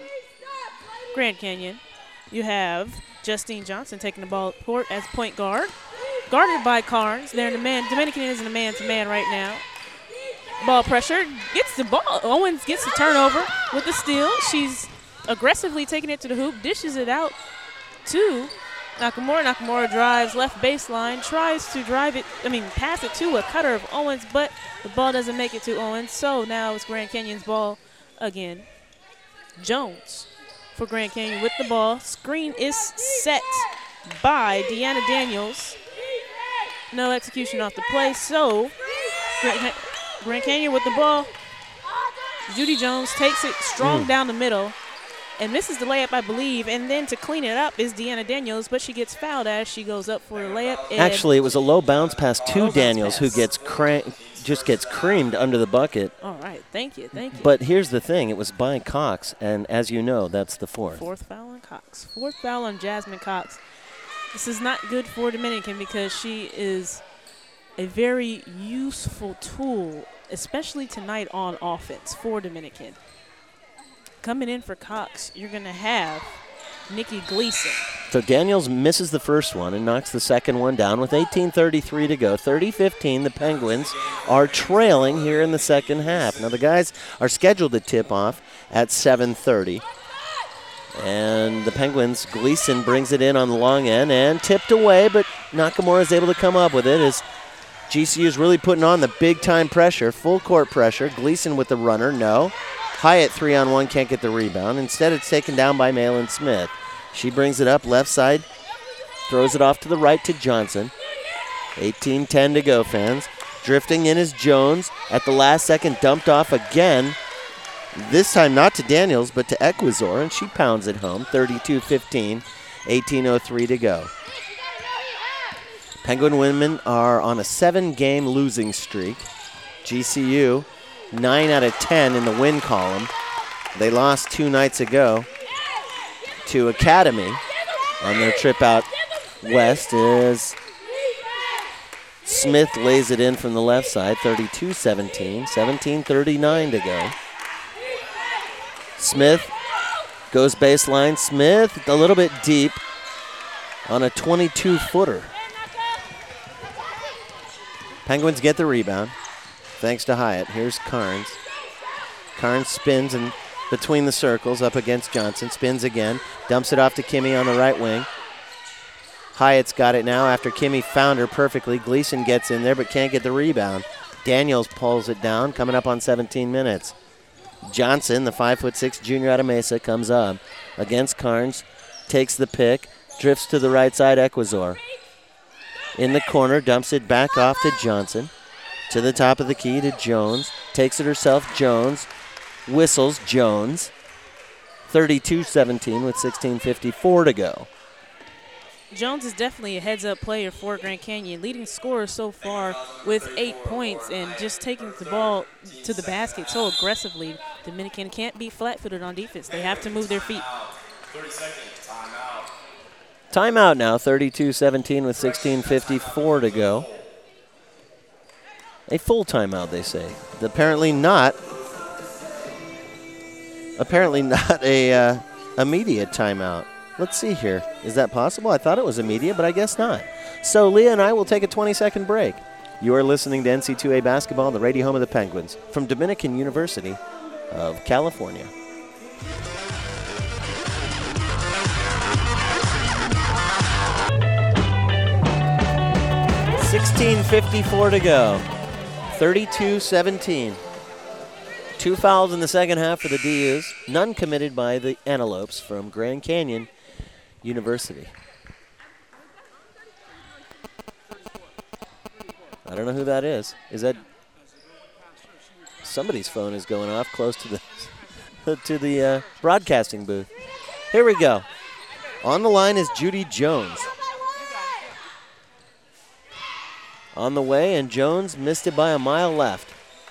Grand Canyon, you have Justine Johnson taking the ball at court as point guard, guarded by Carnes. They're in the man. Dominican is in a man-to-man right now. Ball pressure, gets the ball. Owens gets the turnover with the steal. She's aggressively taking it to the hoop, dishes it out to Nakamura. Nakamura drives left baseline, tries to drive it, I mean, pass it to a cutter of Owens, but the ball doesn't make it to Owens. So now it's Grand Canyon's ball again. Jones for Grand Canyon with the ball. Screen is set by Deanna Daniels. No execution off the play, so Grand Grand Canyon with the ball. Judy Jones takes it strong mm. down the middle and misses the layup, I believe. And then to clean it up is Deanna Daniels, but she gets fouled as she goes up for the layup. Actually, it was a low bounce pass to low Daniels, pass. who gets cra- just gets creamed under the bucket. All right, thank you, thank you. But here's the thing: it was by Cox, and as you know, that's the fourth. Fourth foul on Cox. Fourth foul on Jasmine Cox. This is not good for Dominican because she is a very useful tool, especially tonight on offense for Dominican. Coming in for Cox, you're going to have Nikki Gleason. So Daniels misses the first one and knocks the second one down with eighteen thirty-three to go. thirty fifteen, the Penguins are trailing here in the second half. Now the guys are scheduled to tip off at seven thirty. And the Penguins, Gleason brings it in on the long end and tipped away, but Nakamura is able to come up with it as G C U is really putting on the big-time pressure, full court pressure. Gleason with the runner, no. Hyatt three on one, can't get the rebound. Instead, it's taken down by Malin Smith. She brings it up left side, throws it off to the right to Johnson. eighteen ten to go, fans. Drifting in is Jones. At the last second, dumped off again. This time not to Daniels, but to Equizor, and she pounds it home. thirty-two fifteen, eighteen oh three to go. Penguin women are on a seven-game losing streak. G C U, nine out of ten in the win column. They lost two nights ago to Academy on their trip out west as Smith lays it in from the left side, thirty-two seventeen, seventeen thirty-nine to go. Smith goes baseline. Smith a little bit deep on a twenty-two footer. Penguins get the rebound thanks to Hyatt. Here's Carnes. Carnes spins and between the circles up against Johnson. Spins again. Dumps it off to Kimmy on the right wing. Hyatt's got it now after Kimmy found her perfectly. Gleason gets in there but can't get the rebound. Daniels pulls it down, coming up on seventeen minutes. Johnson, the five foot six junior out of Mesa, comes up against Carnes, takes the pick, drifts to the right side, Equizor. In the corner, dumps it back off to Johnson. To the top of the key to Jones. Takes it herself, Jones. Whistles, Jones. thirty-two seventeen with sixteen fifty-four to go. Jones is definitely a heads-up player for Grand Canyon, leading scorer so far with eight points and just taking the ball to the basket so aggressively. Dominican can't be flat-footed on defense. They have to move their feet. thirty seconds, timeout. Timeout now, thirty-two seventeen with sixteen fifty-four to go. A full timeout, they say. Apparently not. Apparently not a uh, immediate timeout. Let's see here. Is that possible? I thought it was immediate, but I guess not. So Leah and I will take a twenty-second break. You are listening to N C double A basketball on the radio home of the Penguins from Dominican University of California. sixteen fifty-four to go. thirty-two seventeen. Two fouls in the second half for the D Us. None committed by the Antelopes from Grand Canyon University. I don't know who that is. Is that somebody's phone is going off close to the to the uh, broadcasting booth. Here we go. On the line is Judy Jones. On the way, and Jones missed it by a mile left.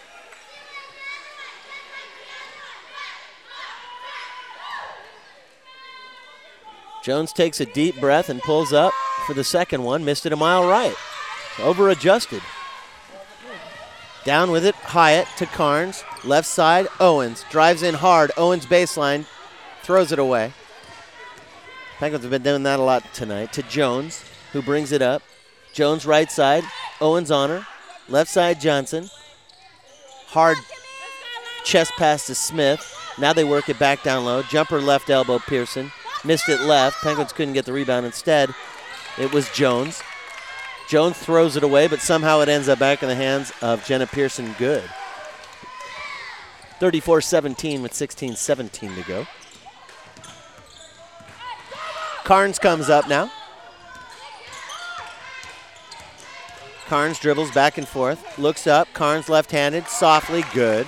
Jones takes a deep breath and pulls up for the second one. Missed it a mile right. Over-adjusted. Down with it, Hyatt to Carnes. Left side, Owens. Drives in hard. Owens baseline. Throws it away. Penguins have been doing that a lot tonight. To Jones, who brings it up. Jones right side. Owens on her. Left side, Johnson. Hard chest pass to Smith. Now they work it back down low. Jumper left elbow, Pearson. Missed it left. Penguins couldn't get the rebound. Instead, it was Jones. Jones throws it away, but somehow it ends up back in the hands of Jenna Pearson. Good. thirty-four seventeen with sixteen seventeen to go. Carnes comes up now. Carnes dribbles back and forth. Looks up. Carnes left-handed. Softly. Good.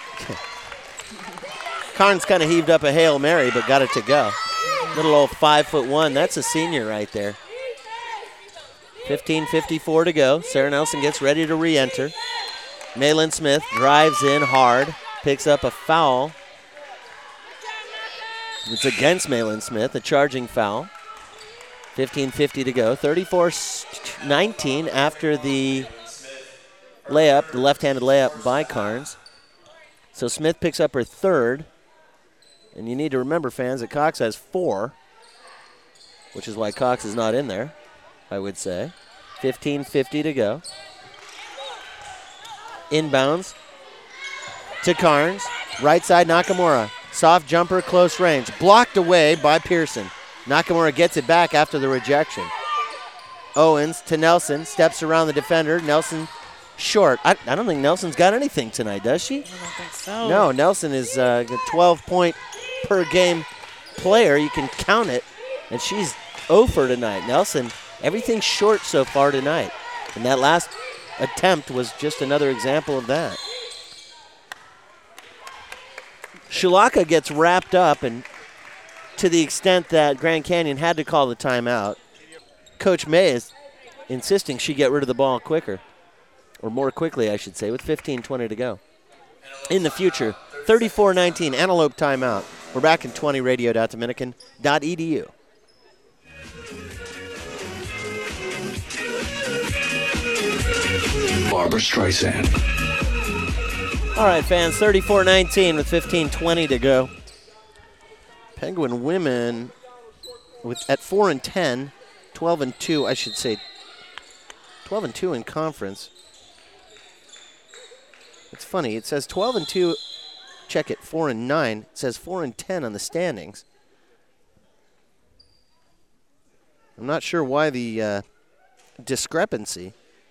Carnes kind of heaved up a Hail Mary, but got it to go. Little old five foot one. That's a senior right there. fifteen fifty-four to go. Sarah Nelson gets ready to re-enter. Malin Smith drives in hard. Picks up a foul. It's against Malin Smith, a charging foul. fifteen fifty to go. thirty-four nineteen after the layup, the left-handed layup by Carnes. So Smith picks up her third. And you need to remember, fans, that Cox has four, which is why Cox is not in there, I would say. fifteen fifty to go. Inbounds to Carnes. Right side, Nakamura. Soft jumper, close range. Blocked away by Pearson. Nakamura gets it back after the rejection. Owens to Nelson. Steps around the defender. Nelson short. I, I don't think Nelson's got anything tonight, does she? I don't think so. No, Nelson is uh, a twelve-point per game player. You can count it. And she's oh for tonight. Nelson, everything short so far tonight. And that last attempt was just another example of that. Shulaka gets wrapped up, and to the extent that Grand Canyon had to call the timeout, Coach May is insisting she get rid of the ball quicker, or more quickly, I should say, with fifteen twenty to go. In the future, thirty-four nineteen, Antelope timeout. We're back in twenty, radio dot dominican dot e d u. Barbra Streisand. All right, fans, thirty-four nineteen with fifteen twenty to go. Penguin women with at four and ten, twelve and two, I should say, twelve and two in conference. It's funny, it says twelve and two, check it, four and nine. It says four and ten on the standings. I'm not sure why the uh, discrepancy.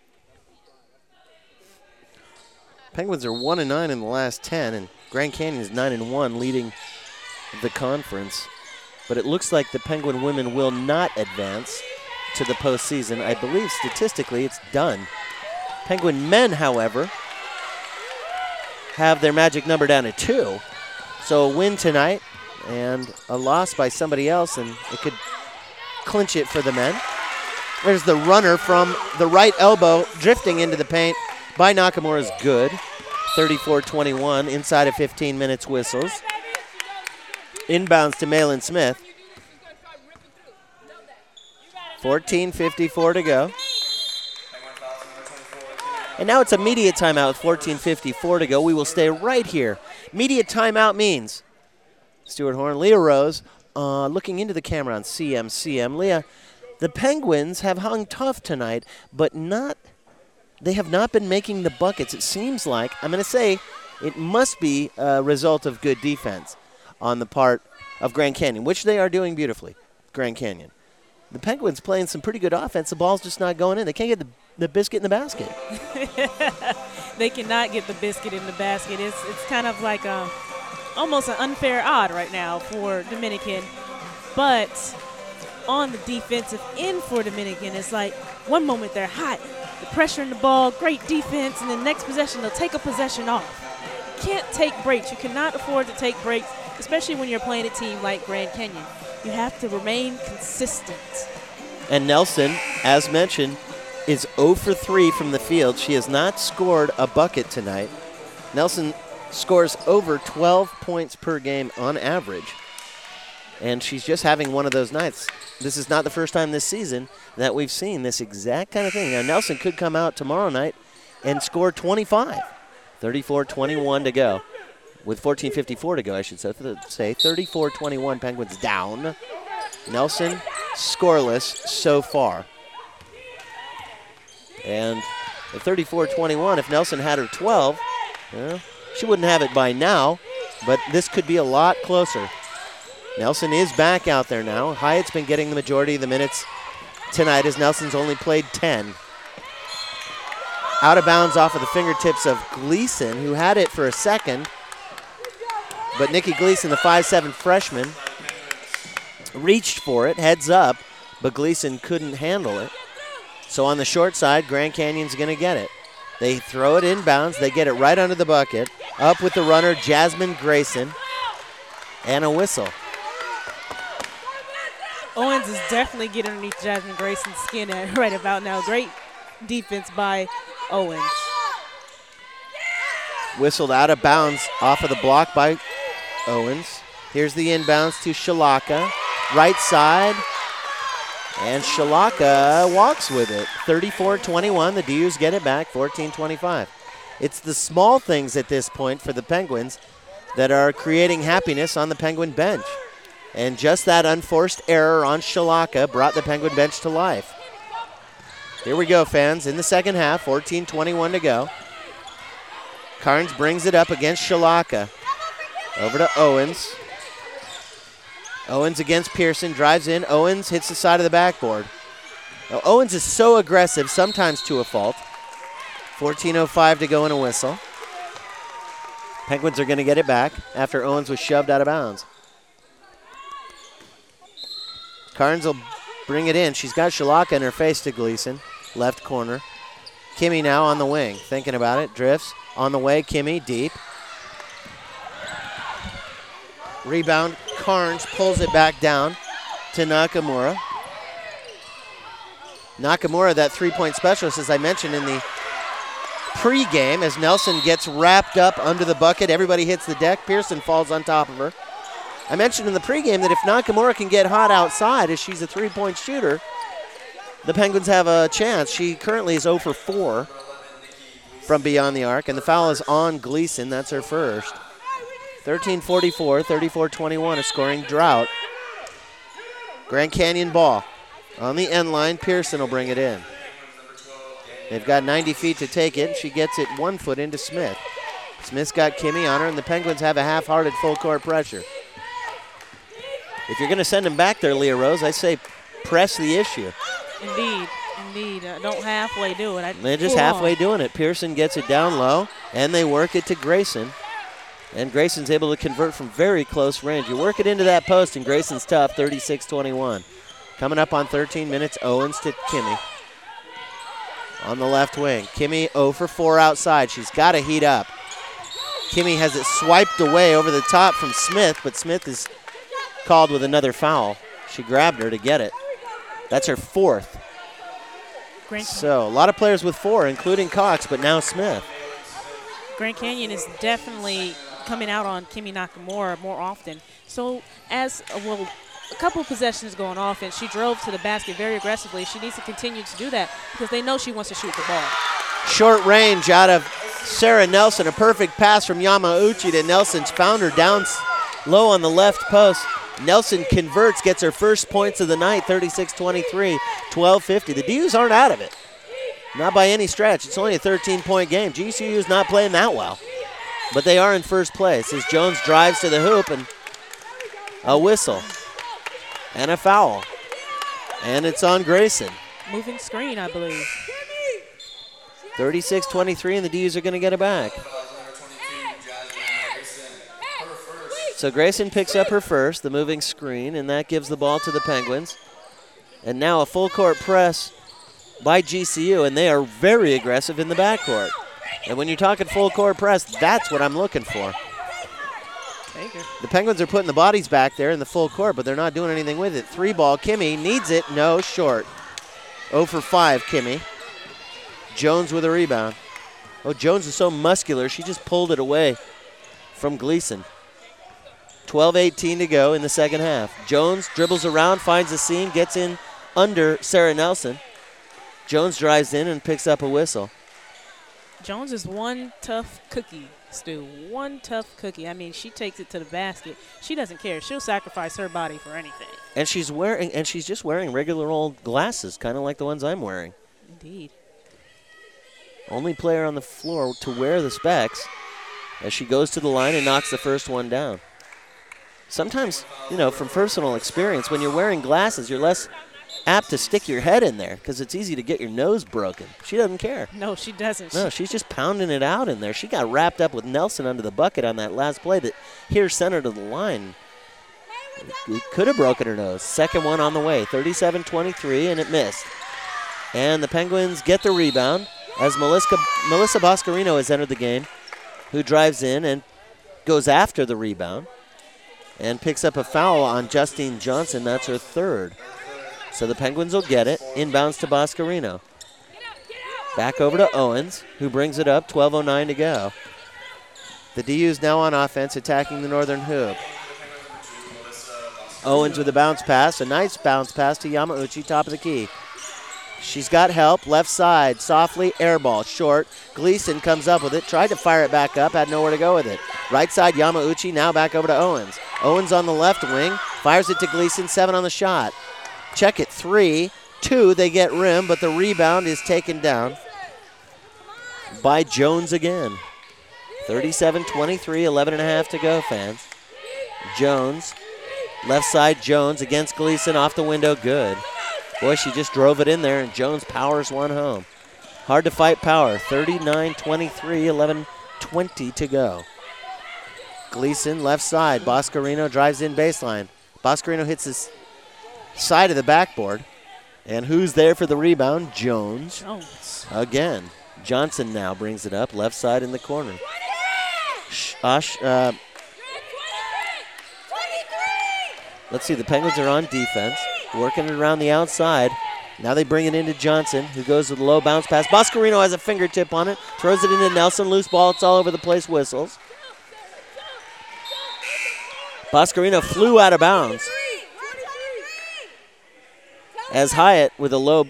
Penguins are one and nine in the last ten, and Grand Canyon is nine and one, leading the conference. But it looks like the Penguin women will not advance to the postseason. I believe statistically it's done. Penguin men, however, have their magic number down to two. So a win tonight and a loss by somebody else, and it could clinch it for the men. There's the runner from the right elbow, drifting into the paint by Nakamura is good. thirty-four twenty-one, inside of fifteen minutes whistles. Inbounds to Malin Smith. fourteen fifty-four to go. And now it's a media timeout with fourteen fifty-four to go. We will stay right here. Media timeout means Stuart Horn, Leah Rose, uh, looking into the camera on C M C M. Leah, the Penguins have hung tough tonight, but not. They have not been making the buckets. It seems like, I'm going to say, it must be a result of good defense on the part of Grand Canyon, which they are doing beautifully, Grand Canyon. The Penguins playing some pretty good offense. The ball's just not going in. They can't get the, the biscuit in the basket. They cannot get the biscuit in the basket. It's it's kind of like a, almost an unfair odd right now for Dominican. But on the defensive end for Dominican, it's like one moment they're hot, the pressure in the ball, great defense, and the next possession they'll take a possession off. Can't take breaks. You cannot afford to take breaks, especially when you're playing a team like Grand Canyon. You have to remain consistent. And Nelson, as mentioned, is zero for three from the field. She has not scored a bucket tonight. Nelson scores over twelve points per game on average. And she's just having one of those nights. This is not the first time this season that we've seen this exact kind of thing. Now, Nelson could come out tomorrow night and score twenty-five. thirty-four twenty-one to go. With fourteen fifty-four to go, I should say. thirty-four twenty-one, Penguins down. Nelson scoreless so far. And at thirty-four twenty-one, if Nelson had her twelve, well, she wouldn't have it by now, but this could be a lot closer. Nelson is back out there now. Hyatt's been getting the majority of the minutes tonight as Nelson's only played ten. Out of bounds off of the fingertips of Gleason, who had it for a second. But Nikki Gleason, the five seven freshman, reached for it, heads up, but Gleason couldn't handle it. So on the short side, Grand Canyon's going to get it. They throw it inbounds. They get it right under the bucket. Up with the runner, Jasmine Grayson, and a whistle. Owens is definitely getting underneath Jasmine Grayson's skin at right about now. Great defense by Owens. Whistled out of bounds off of the block by Owens. Here's the inbounds to Shalaka. Right side. And Shalaka walks with it. thirty-four twenty-one. The D Us get it back. fourteen twenty-five. It's the small things at this point for the Penguins that are creating happiness on the Penguin bench. And just that unforced error on Shalaka brought the Penguin bench to life. Here we go, fans. In the second half, fourteen twenty-one to go. Carnes brings it up against Shalaka. Over to Owens. Owens against Pearson, drives in. Owens hits the side of the backboard. Now, Owens is so aggressive, sometimes to a fault. fourteen oh five to go in a whistle. Penguins are going to get it back after Owens was shoved out of bounds. Carnes will bring it in. She's got Shalaka in her face to Gleason, left corner. Kimmy now on the wing, thinking about it, drifts. On the way, Kimmy, deep. Rebound, Carnes pulls it back down to Nakamura. Nakamura, that three-point specialist, as I mentioned in the pregame, as Nelson gets wrapped up under the bucket. Everybody hits the deck. Pearson falls on top of her. I mentioned in the pregame that if Nakamura can get hot outside, as she's a three-point shooter, the Penguins have a chance. She currently is zero for four from beyond the arc, and the foul is on Gleason. That's her first. thirteen forty-four, thirty-four twenty-one, a scoring drought. Grand Canyon ball. On the end line, Pearson will bring it in. They've got ninety feet to take it. She gets it one foot into Smith. Smith's got Kimmy on her, and the Penguins have a half-hearted full-court pressure. If you're going to send him back there, Leah Rose, I say press the issue. Indeed, indeed. Uh, don't halfway do it. I They're just halfway on. doing it. Pearson gets it down low, and they work it to Grayson. And Grayson's able to convert from very close range. You work it into that post, and Grayson's tough, thirty-six twenty-one. Coming up on thirteen minutes, Owens to Kimmy. on the left wing. Kimmy zero for four outside. She's got to heat up. Kimmy has it swiped away over the top from Smith, but Smith is called with another foul. She grabbed her to get it. That's her fourth. Grand So a lot of players with four, including Cox, but now Smith. Grand Canyon is definitely coming out on Kimmy Nakamura more often. So as, uh, well, a couple of possessions going off, and she drove to the basket very aggressively. She needs to continue to do that because they know she wants to shoot the ball. Short range out of Sarah Nelson. A perfect pass from Yamauchi to Nelson. Found her down low on the left post. Nelson converts, gets her first points of the night, thirty-six twenty-three, twelve fifty. The D Us aren't out of it. Not by any stretch. It's only a thirteen-point game. G C U is not playing that well. But they are in first place as Jones drives to the hoop, and a whistle and a foul. And it's on Grayson. Moving screen, I believe. thirty-six twenty-three, and the D Us are going to get it back. So Grayson picks up her first, the moving screen, and that gives the ball to the Penguins. And now a full court press by G C U, and they are very aggressive in the backcourt. And when you're talking full court press, that's what I'm looking for. The Penguins are putting the bodies back there in the full court, but they're not doing anything with it. Three ball, Kimmy needs it, no, short. zero for five, Kimmy. Jones with a rebound. Oh, Jones is so muscular, she just pulled it away from Gleason. twelve eighteen to go in the second half. Jones dribbles around, finds a seam, gets in under Sarah Nelson. Jones drives in and picks up a whistle. Jones is one tough cookie, Stu. One tough cookie. I mean, she takes it to the basket. She doesn't care. She'll sacrifice her body for anything. And she's wearing, and she's just wearing regular old glasses, kind of like the ones I'm wearing. Indeed. Only player on the floor to wear the specs as she goes to the line and knocks the first one down. Sometimes, you know, from personal experience, when you're wearing glasses, you're less apt to stick your head in there because it's easy to get your nose broken. She doesn't care. No, she doesn't. No, she's just pounding it out in there. She got wrapped up with Nelson under the bucket on that last play that here center to the line. It could have broken her nose. Second one on the way, thirty-seven twenty-three, and it missed. And the Penguins get the rebound as Melissa, Melissa Boscarino has entered the game, who drives in and goes after the rebound and picks up a foul on Justine Johnson. That's her third. So the Penguins will get it. Inbounds to Boscarino. Back over to Owens, who brings it up. twelve oh nine to go. The D Us now on offense, attacking the northern hoop. Owens with a bounce pass. A nice bounce pass to Yamauchi, top of the key. She's got help. Left side, softly, air ball, short. Gleason comes up with it. Tried to fire it back up. Had nowhere to go with it. Right side, Yamauchi. Now back over to Owens. Owens on the left wing. Fires it to Gleason. Seven on the shot. Check it, three, two, they get rim, but the rebound is taken down by Jones again. thirty-seven twenty-three, eleven and a half to go, fans. Jones, left side Jones against Gleason, off the window, good. Boy, she just drove it in there, and Jones powers one home. Hard to fight power, thirty-nine twenty-three, eleven twenty to go. Gleason, left side, Boscarino drives in baseline. Boscarino hits his side of the backboard. And who's there for the rebound? Jones. Jones. Again. Johnson now brings it up, left side in the corner. Osh, uh, let's see, the Penguins are on defense, working it around the outside. Now they bring it into Johnson, who goes with a low bounce pass. Boscarino has a fingertip on it, throws it into Nelson, loose ball, it's all over the place, whistles. Boscarino flew out of bounds as Hyatt with a low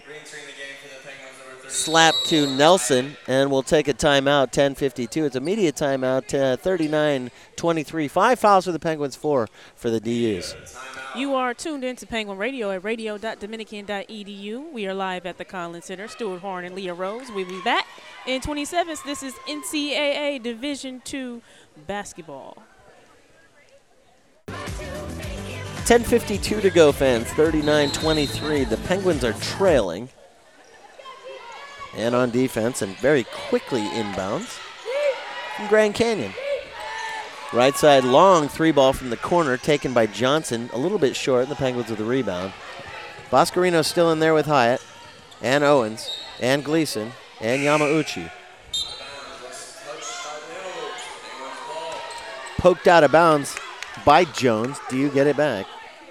slap to Nelson, and we'll take a timeout, ten fifty-two. It's a media timeout, uh, thirty-nine twenty-three. Five fouls for the Penguins, four for the D Us. You are tuned in to Penguin Radio at radio dot dominican dot e d u. We are live at the Conlin Center. Stuart Horn and Leah Rose. We'll be back in twenty-seventh. This is N C double A Division two basketball. ten fifty-two to go, fans. thirty-nine twenty-three. The Penguins are trailing. And on defense, and very quickly inbounds from Grand Canyon. Right side, long three ball from the corner, taken by Johnson. A little bit short, and the Penguins with the rebound. Boscarino still in there with Hyatt, and Owens, and Gleason. and Yamauchi. Poked out of bounds by Jones. Do you get it back?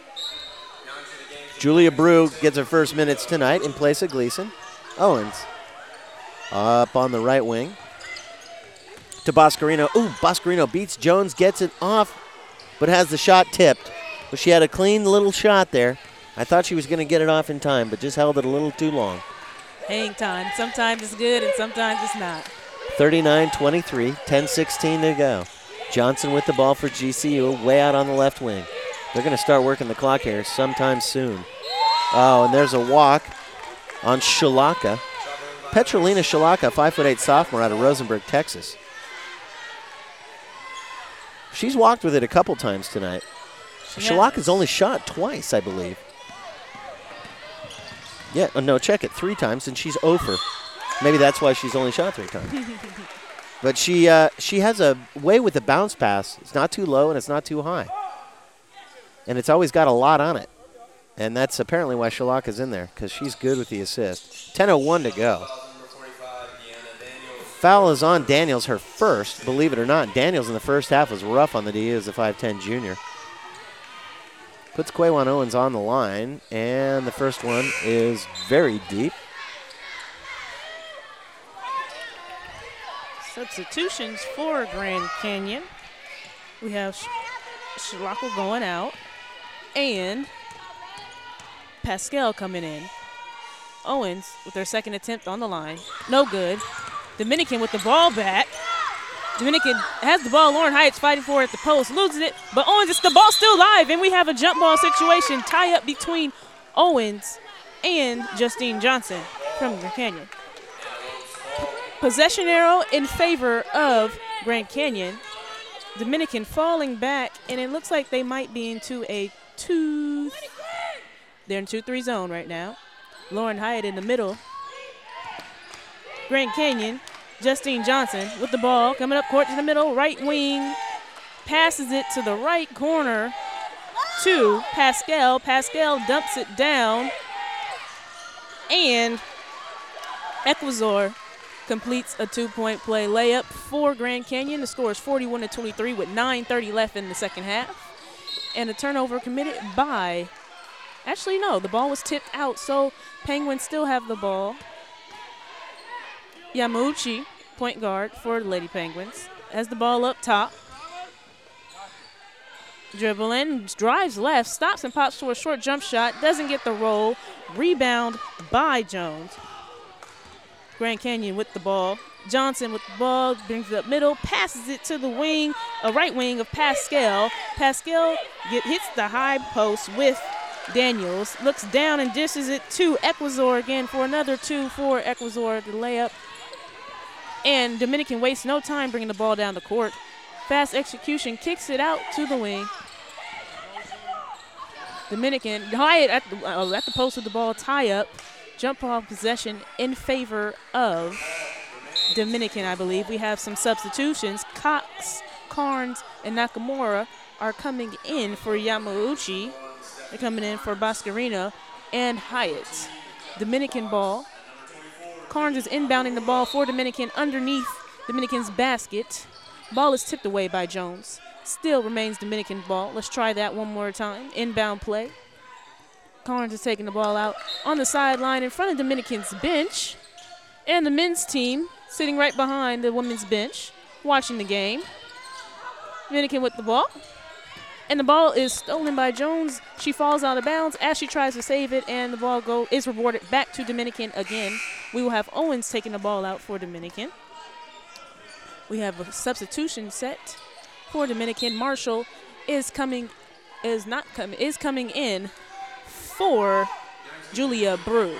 Julia Brew gets her first minutes tonight in place of Gleason. Owens up on the right wing to Boscarino. Ooh, Boscarino beats Jones, gets it off, but has the shot tipped. But she had a clean little shot there. I thought she was going to get it off in time, but just held it a little too long. Hang time. Sometimes it's good and sometimes it's not. thirty-nine twenty-three, ten sixteen to go. Johnson with the ball for G C U, way out on the left wing. They're going to start working the clock here sometime soon. Oh, and there's a walk on Shalaka. Petrolina Shalaka, five foot eight sophomore out of Rosenberg, Texas. She's walked with it a couple times tonight. She Shalaka's has. only shot twice, I believe. Yeah, oh, no, check it, three times, and she's over. Maybe that's why she's only shot three times. But she uh, she has a way with the bounce pass. It's not too low and it's not too high. And it's always got a lot on it. And that's apparently why Shalaka's in there, because she's good with the assist. ten oh one to go. Foul is on Daniels, her first, believe it or not. Daniels in the first half was rough on the D as a five ten junior. Puts Quaywan Owens on the line, and the first one is very deep. Substitutions for Grand Canyon. We have Sh- Shalaka going out and Pascal coming in. Owens with their second attempt on the line. No good. Dominican with the ball back. Dominican has the ball. Lauren Hyatt's fighting for it at the post. Loses it, but Owens, it's the ball still live, and we have a jump ball situation. Tie up between Owens and Justine Johnson from Grand Canyon. Possession arrow in favor of Grand Canyon. Dominican falling back, and it looks like they might be into a two. They're in two three zone right now. Lauren Hyatt in the middle. Grand Canyon, Justine Johnson with the ball, coming up court to the middle, right wing, passes it to the right corner to Pascal. Pascal dumps it down, and Equazor completes a two-point play layup for Grand Canyon. The score is forty-one to twenty-three with nine thirty left in the second half. And a turnover committed by, actually no, the ball was tipped out, so Penguins still have the ball. Yamauchi, point guard for the Lady Penguins, has the ball up top. Dribble in, drives left, stops and pops for a short jump shot, doesn't get the roll. Rebound by Jones. Grand Canyon with the ball. Johnson with the ball, brings it up middle, passes it to the wing, a right wing of Pascal. Pascal get, hits the high post with Daniels, looks down and dishes it to Equazor again for another two for Equazor, the layup. And Dominican wastes no time bringing the ball down the court. Fast execution, kicks it out to the wing. Dominican, Hyatt at the, uh, at the post with the ball, tie up. Jump ball possession in favor of Dominican, I believe. We have some substitutions. Cox, Carnes, and Nakamura are coming in for Yamauchi. They're coming in for Boscarino and Hyatt. Dominican ball. Carnes is inbounding the ball for Dominican underneath Dominican's basket. Ball is tipped away by Jones. Still remains Dominican ball. Let's try that one more time. Inbound play. Carnes is taking the ball out on the sideline in front of Dominican's bench. And the men's team sitting right behind the women's bench, watching the game. Dominican with the ball. And the ball is stolen by Jones. She falls out of bounds as she tries to save it, and the ball go is rewarded back to Dominican again. We will have Owens taking the ball out for Dominican. We have a substitution set for Dominican. Marshall is coming, is not coming, is coming in for Julia Brew.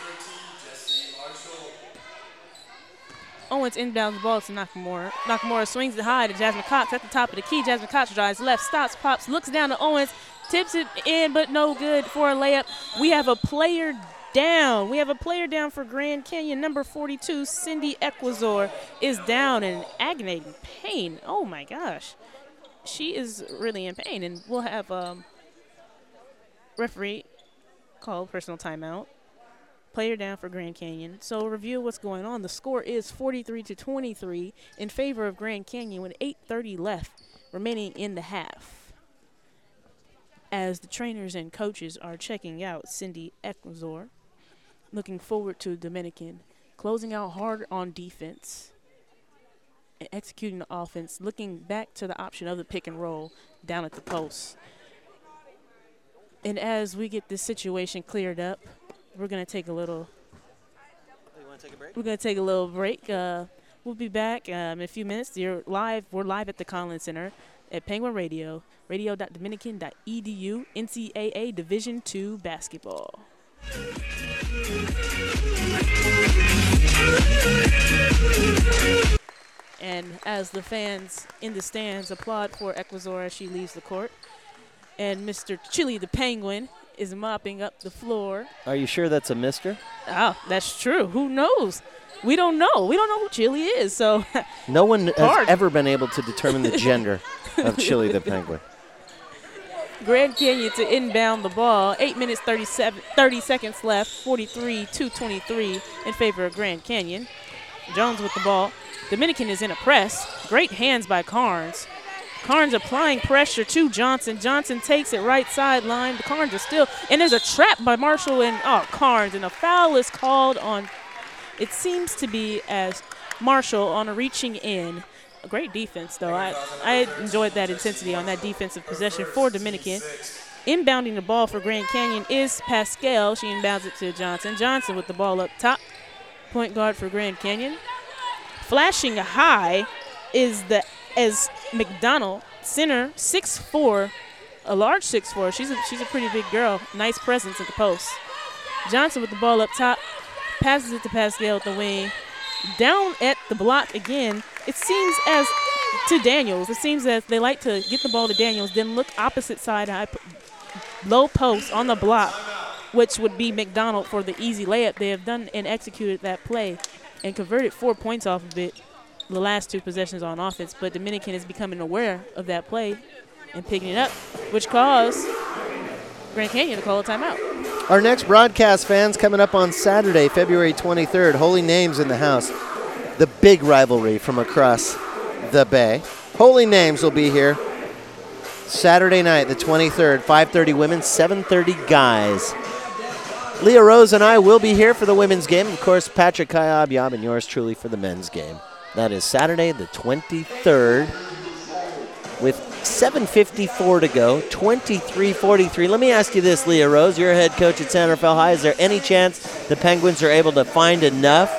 Owens inbounds the ball to Nakamura. Nakamura swings it high to Jasmine Cox at the top of the key. Jasmine Cox drives left, stops, pops, looks down to Owens, tips it in, but no good for a layup. We have a player down. We have a player down for Grand Canyon. Number forty-two, Cindy Equazor, is down in agony pain. Oh, my gosh. She is really in pain, and we'll have um, referee call personal timeout. player down for Grand Canyon. So review what's going on. The score is forty-three to twenty-three in favor of Grand Canyon with eight thirty left remaining in the half. As the trainers and coaches are checking out Cindy Ecuador, looking forward to Dominican, closing out hard on defense and executing the offense, looking back to the option of the pick and roll down at the post. And as we get this situation cleared up, we're going to take a little You want to take a break? We're going to take a little break. Uh, we'll be back um, in a few minutes. You're live. We're live at the Conlin Center at Penguin Radio, radio dot dominican dot e d u, N C double A Division two basketball. And as the fans in the stands applaud for Ecuador as she leaves the court, and Mister Chili the Penguin is mopping up the floor. Are you sure that's a mister? Oh, that's true. Who knows? We don't know. We don't know who Chili is. So No one has Hard. ever been able to determine the gender of Chili the Penguin. Grand Canyon to inbound the ball. Eight minutes, thirty-seven, thirty seconds left. forty-three to twenty-three in favor of Grand Canyon. Jones with the ball. Dominican is in a press. Great hands by Carnes. Carnes applying pressure to Johnson. Johnson takes it right sideline. The Carnes are still, and there's a trap by Marshall and oh Carnes, and a foul is called on. It seems to be as Marshall on a reaching in. A great defense, though. I, I enjoyed that intensity on that defensive possession for Dominican. Inbounding the ball for Grand Canyon is Pascal. She inbounds it to Johnson. Johnson with the ball up top. Point guard for Grand Canyon. Flashing high is the as McDonald, center, six four, a large six four. She's a, she's a pretty big girl. Nice presence at the post. Johnson with the ball up top. Passes it to Pascal at the wing. Down at the block again. It seems as to Daniels. It seems as they like to get the ball to Daniels, then look opposite side high, low post on the block, which would be McDonald for the easy layup. They have done and executed that play and converted four points off of it the last two possessions on offense. But Dominican is becoming aware of that play and picking it up, which caused Grand Canyon to call a timeout. Our next broadcast, fans, coming up on Saturday, February twenty-third. Holy Names in the house. The big rivalry from across the bay. Holy Names will be here Saturday night, the twenty-third, five thirty women, seven thirty guys. Leah Rose and I will be here for the women's game. Of course, Patrick Kayab, Yob, and yours truly for the men's game. That is Saturday, the twenty-third, with seven fifty-four to go, twenty-three forty-three. Let me ask you this, Leah Rose. You're a head coach at Santa Fe High. Is there any chance the Penguins are able to find enough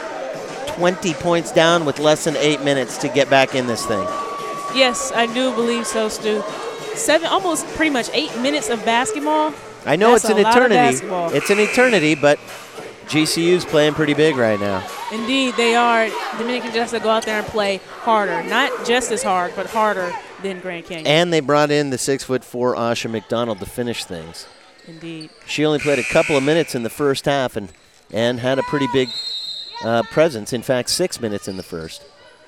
twenty points down with less than eight minutes to get back in this thing? Yes, I do believe so, Stu. Seven, almost pretty much eight minutes of basketball. I know That's it's an a lot of eternity. basketball. It's an eternity, but G C U's playing pretty big right now. Indeed, they are. Dominican just to go out there and play harder. Not just as hard, but harder than Grand Canyon. And they brought in the six foot four Asha McDonald to finish things. Indeed. She only played a couple of minutes in the first half and, and had a pretty big uh, presence. In fact, six minutes in the first.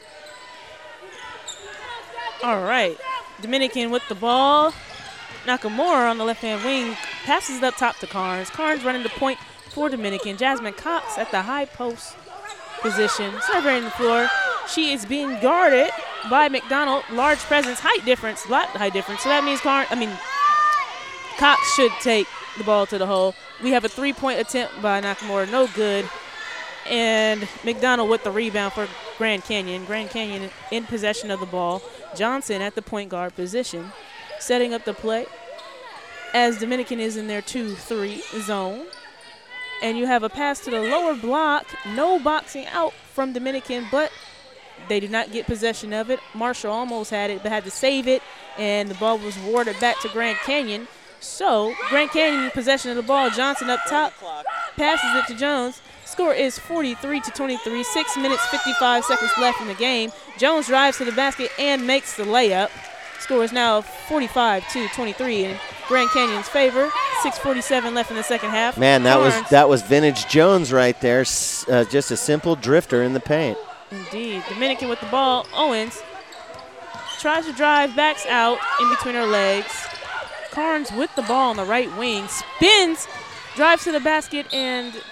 All right. Dominican with the ball. Nakamura on the left-hand wing passes it up top to Carnes. Carnes running the point for Dominican. Jasmine Cox at the high post position, surveying the floor. She is being guarded by McDonald. Large presence, height difference, lot height difference. So that means Carnes, I mean, Cox should take the ball to the hole. We have a three-point attempt by Nakamura, no good. And McDonald with the rebound for Grand Canyon. Grand Canyon in possession of the ball. Johnson at the point guard position, setting up the play as Dominican is in their two three zone. And you have a pass to the lower block. No boxing out from Dominican, but they did not get possession of it. Marshall almost had it, but had to save it, and the ball was warded back to Grand Canyon. So Grand Canyon in possession of the ball. Johnson up top, passes it to Jones. Score is forty-three to twenty-three. Six minutes, fifty-five seconds left in the game. Jones drives to the basket and makes the layup. Score is now forty-five to twenty-three in Grand Canyon's favor. six forty-seven left in the second half. Man, that was Carnes. that was vintage Jones right there. S- uh, just a simple drifter in the paint. Indeed. Dominican with the ball. Owens tries to drive, backs out in between her legs. Carnes with the ball on the right wing. Spins, drives to the basket, and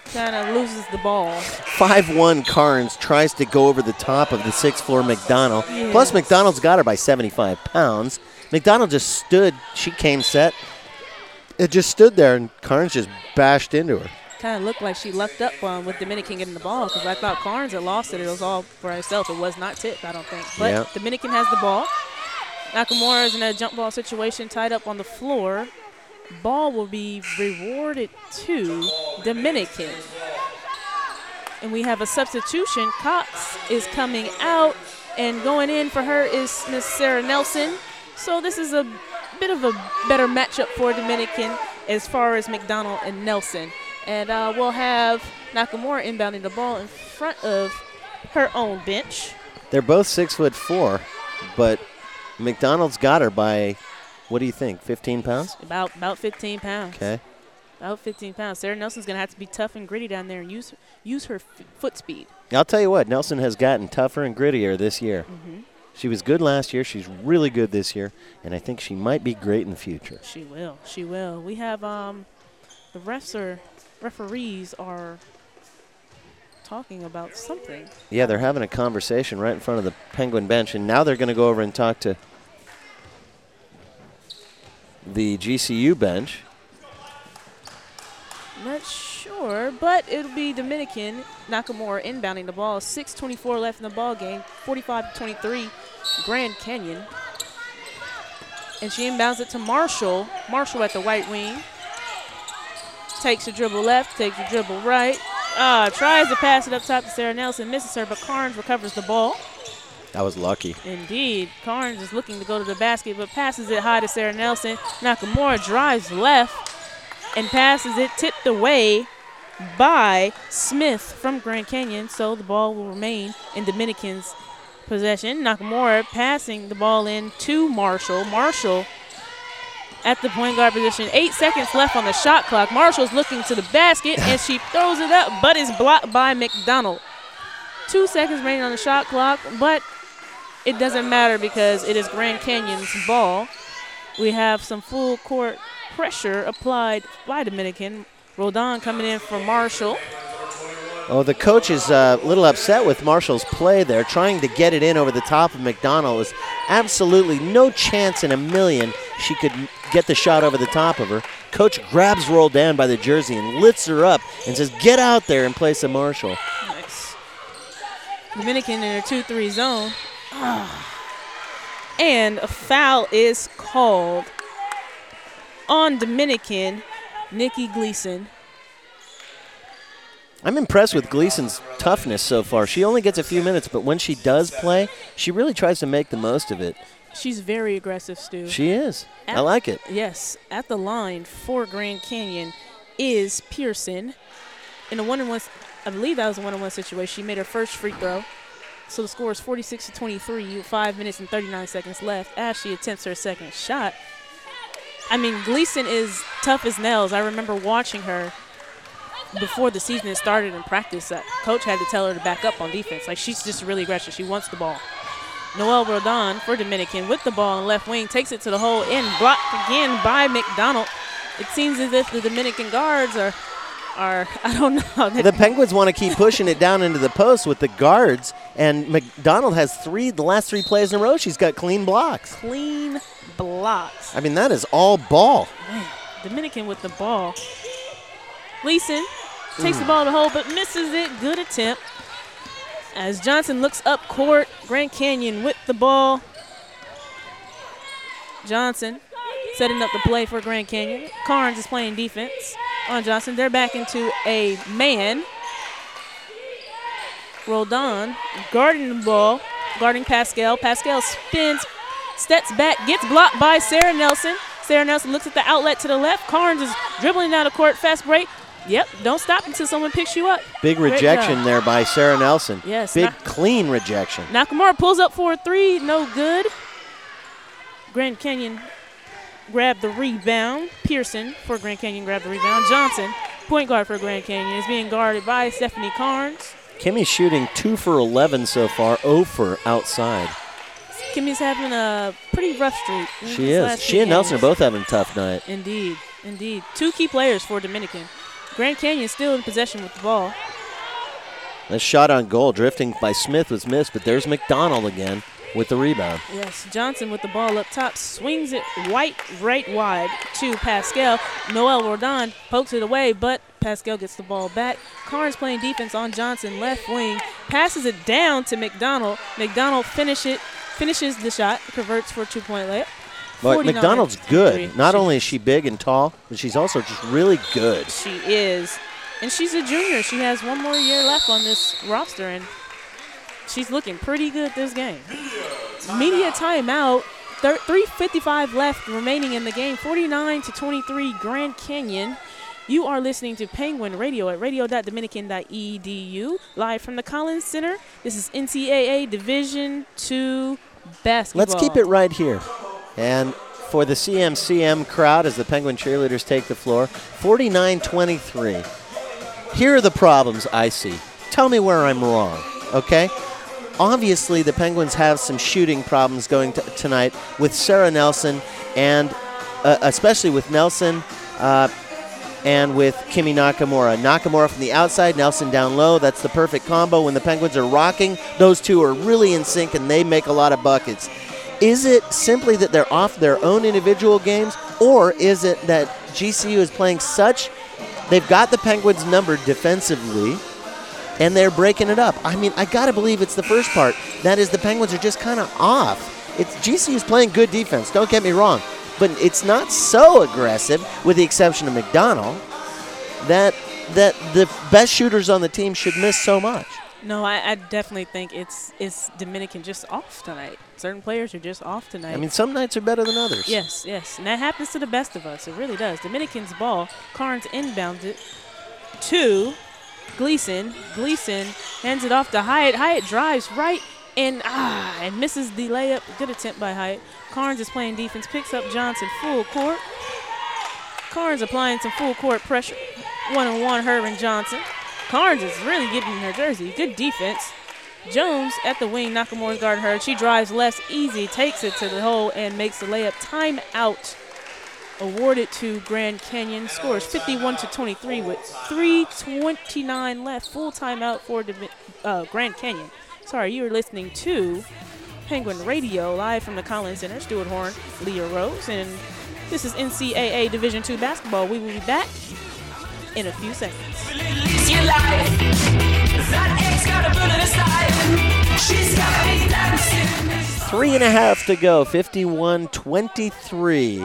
kind of loses the ball. five one Carnes tries to go over the top of the sixth floor McDonald. Yes. Plus, McDonald's got her by seventy-five pounds. McDonald just stood. She came set. It just stood there, and Carnes just bashed into her. Kind of looked like she lucked up um, with Dominican getting the ball because I thought Carnes had lost it. It was all for herself. It was not tipped, I don't think. But Yeah. Dominican has the ball. Nakamura is in a jump ball situation, tied up on the floor. Ball will be rewarded to Dominican. And we have a substitution. Cox is coming out, and going in for her is Miss Sarah Nelson. So this is a bit of a better matchup for Dominican as far as McDonald and Nelson. And uh, we'll have Nakamura inbounding the ball in front of her own bench. They're both six foot four, but McDonald's got her by, what do you think, fifteen pounds? About about fifteen pounds. Okay. About fifteen pounds. Sarah Nelson's going to have to be tough and gritty down there and use use her f- foot speed. I'll tell you what, Nelson has gotten tougher and grittier this year. Mm-hmm. She was good last year. She's really good this year, and I think she might be great in the future. She will. She will. We have um, the refs are, referees are talking about something. Yeah, they're having a conversation right in front of the Penguin bench, and now they're going to go over and talk to the G C U bench. Not sure, but it'll be Dominican Nakamura inbounding the ball. six twenty-four left in the ball game. forty-five to twenty-three, Grand Canyon. And she inbounds it to Marshall. Marshall at the right wing. Takes a dribble left, takes a dribble right. Uh, tries to pass it up top to Sarah Nelson. Misses her, but Carnes recovers the ball. That was lucky. Indeed. Carnes is looking to go to the basket, but passes it high to Sarah Nelson. Nakamura drives left and passes it tipped away by Smith from Grand Canyon. So the ball will remain in Dominican's possession. Nakamura passing the ball in to Marshall. Marshall at the point guard position. Eight seconds left on the shot clock. Marshall's looking to the basket, and she throws it up, but is blocked by McDonald. Two seconds remaining on the shot clock, but it doesn't matter because it is Grand Canyon's ball. We have some full court pressure applied by Dominican. Rodon coming in for Marshall. Oh, the coach is uh, a little upset with Marshall's play there, trying to get it in over the top of McDonald. There's absolutely no chance in a million she could get the shot over the top of her. Coach grabs Roldan by the jersey and lifts her up and says, get out there in place of Marshall. Nice. Dominican in a two three zone. And a foul is called on Dominican, Nikki Gleason. I'm impressed with Gleason's toughness so far. She only gets a few minutes, but when she does play, she really tries to make the most of it. She's very aggressive, Stu. She is. At, I like it. Yes. At the line for Grand Canyon is Pearson. In a one-on-one, I believe that was a one-on-one situation. She made her first free throw. So the score is forty-six to twenty-three, five minutes and thirty-nine seconds left as she attempts her second shot. I mean, Gleason is tough as nails. I remember watching her before the season had started in practice. That coach had to tell her to back up on defense. Like, she's just really aggressive. She wants the ball. Noelle Rodon for Dominican with the ball in left wing, takes it to the hole and blocked again by McDonald. It seems as if the Dominican guards are, are I don't know. The Penguins want to keep pushing it down into the post with the guards, and McDonald has three, the last three plays in a row, she's got clean blocks. Clean blocks. I mean, that is all ball. Man, Dominican with the ball. Gleason takes mm. the ball to the hole, but misses it. Good attempt. As Johnson looks up court, Grand Canyon with the ball. Johnson setting up the play for Grand Canyon. Carnes is playing defense on Johnson. They're back into a man. Roldan guarding the ball, guarding Pascal. Pascal spins, steps back, gets blocked by Sarah Nelson. Sarah Nelson looks at the outlet to the left. Carnes is dribbling down the court, fast break. Yep, don't stop until someone picks you up. Big Great rejection job. there by Sarah Nelson. Yes. Big, Na- clean rejection. Nakamura pulls up for a three, no good. Grand Canyon grabbed the rebound. Pearson for Grand Canyon grabbed the rebound. Johnson, point guard for Grand Canyon, is being guarded by Stephanie Carnes. Kimmy's shooting two for eleven so far, zero for outside. Kimmy's having a pretty rough streak. She is. She and Nelson are both having a tough night. Indeed, indeed. Two key players for Dominican. Grand Canyon still in possession with the ball. The shot on goal, drifting by Smith, was missed, but there's McDonald again with the rebound. Yes, Johnson with the ball up top, swings it white right wide to Pascal. Noel Rodon pokes it away, but Pascal gets the ball back. Carnes playing defense on Johnson, left wing, passes it down to McDonald. McDonald finish it, finishes the shot, converts for a two-point layup. But McDonald's good. Not she, only is she big and tall, but she's also just really good. She is. And she's a junior. She has one more year left on this roster, and she's looking pretty good this game. Media timeout. three fifty-five left remaining in the game. forty-nine to twenty-three Grand Canyon. You are listening to Penguin Radio at radio dot dominican dot e d u, live from the Collins Center. This is N C double A Division two basketball. Let's keep it right here. And for the C M C M crowd, as the Penguin cheerleaders take the floor, forty-nine twenty-three. Here are the problems I see. Tell me where I'm wrong, okay? Obviously, the Penguins have some shooting problems going to tonight with Sarah Nelson and uh, especially with Nelson uh, and with Kimi Nakamura. Nakamura from the outside, Nelson down low. That's the perfect combo. When the Penguins are rocking, those two are really in sync and they make a lot of buckets. Is it simply that they're off their own individual games, or is it that G C U is playing such, they've got the Penguins numbered defensively, and they're breaking it up? I mean, I got to believe it's the first part. That is, the Penguins are just kind of off. It's G C U's playing good defense, don't get me wrong, but it's not so aggressive, with the exception of McDonald, that that the best shooters on the team should miss so much. No, I, I definitely think it's it's Dominican just off tonight. Certain players are just off tonight. I mean, some nights are better than others. Yes, yes. And that happens to the best of us. It really does. Dominican's ball. Carnes inbounds it to Gleason. Gleason hands it off to Hyatt. Hyatt drives right and ah and misses the layup. Good attempt by Hyatt. Carnes is playing defense. Picks up Johnson full court. Carnes applying some full court pressure. One-on-one, her and Johnson. Carnes is really getting her jersey. Good defense. Jones at the wing. Nakamura's guarding her. She drives left, easy, takes it to the hole and makes the layup. Timeout awarded to Grand Canyon. Scores fifty-one to twenty-three with three twenty-nine left. Full timeout for uh, Grand Canyon. Sorry, you were listening to Penguin Radio live from the Collins Center. Stuart Horn, Leah Rose, and this is N C double A Division two basketball. We will be back in a few seconds. Three and a half to go, fifty-one twenty-three.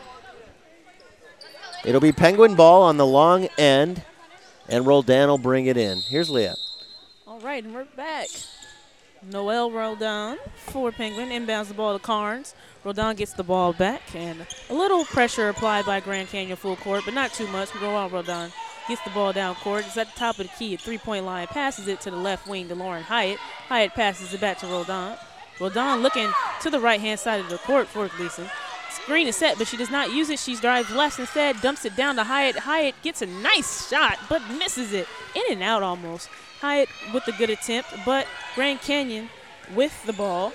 It'll be Penguin ball on the long end, and Roldan will bring it in. Here's Leah. All right, and we're back. Noel Roldan for Penguin, inbounds the ball to Carnes. Roldan gets the ball back, and a little pressure applied by Grand Canyon full court, but not too much. We go on Roldan. Gets the ball down court. It's at the top of the key at three-point line. Passes it to the left wing to Lauren Hyatt. Hyatt passes it back to Roldan. Roldan looking to the right-hand side of the court for Gleason. Screen is set, but she does not use it. She drives left instead, dumps it down to Hyatt. Hyatt gets a nice shot, but misses it. In and out almost. Hyatt with the good attempt, but Grand Canyon with the ball.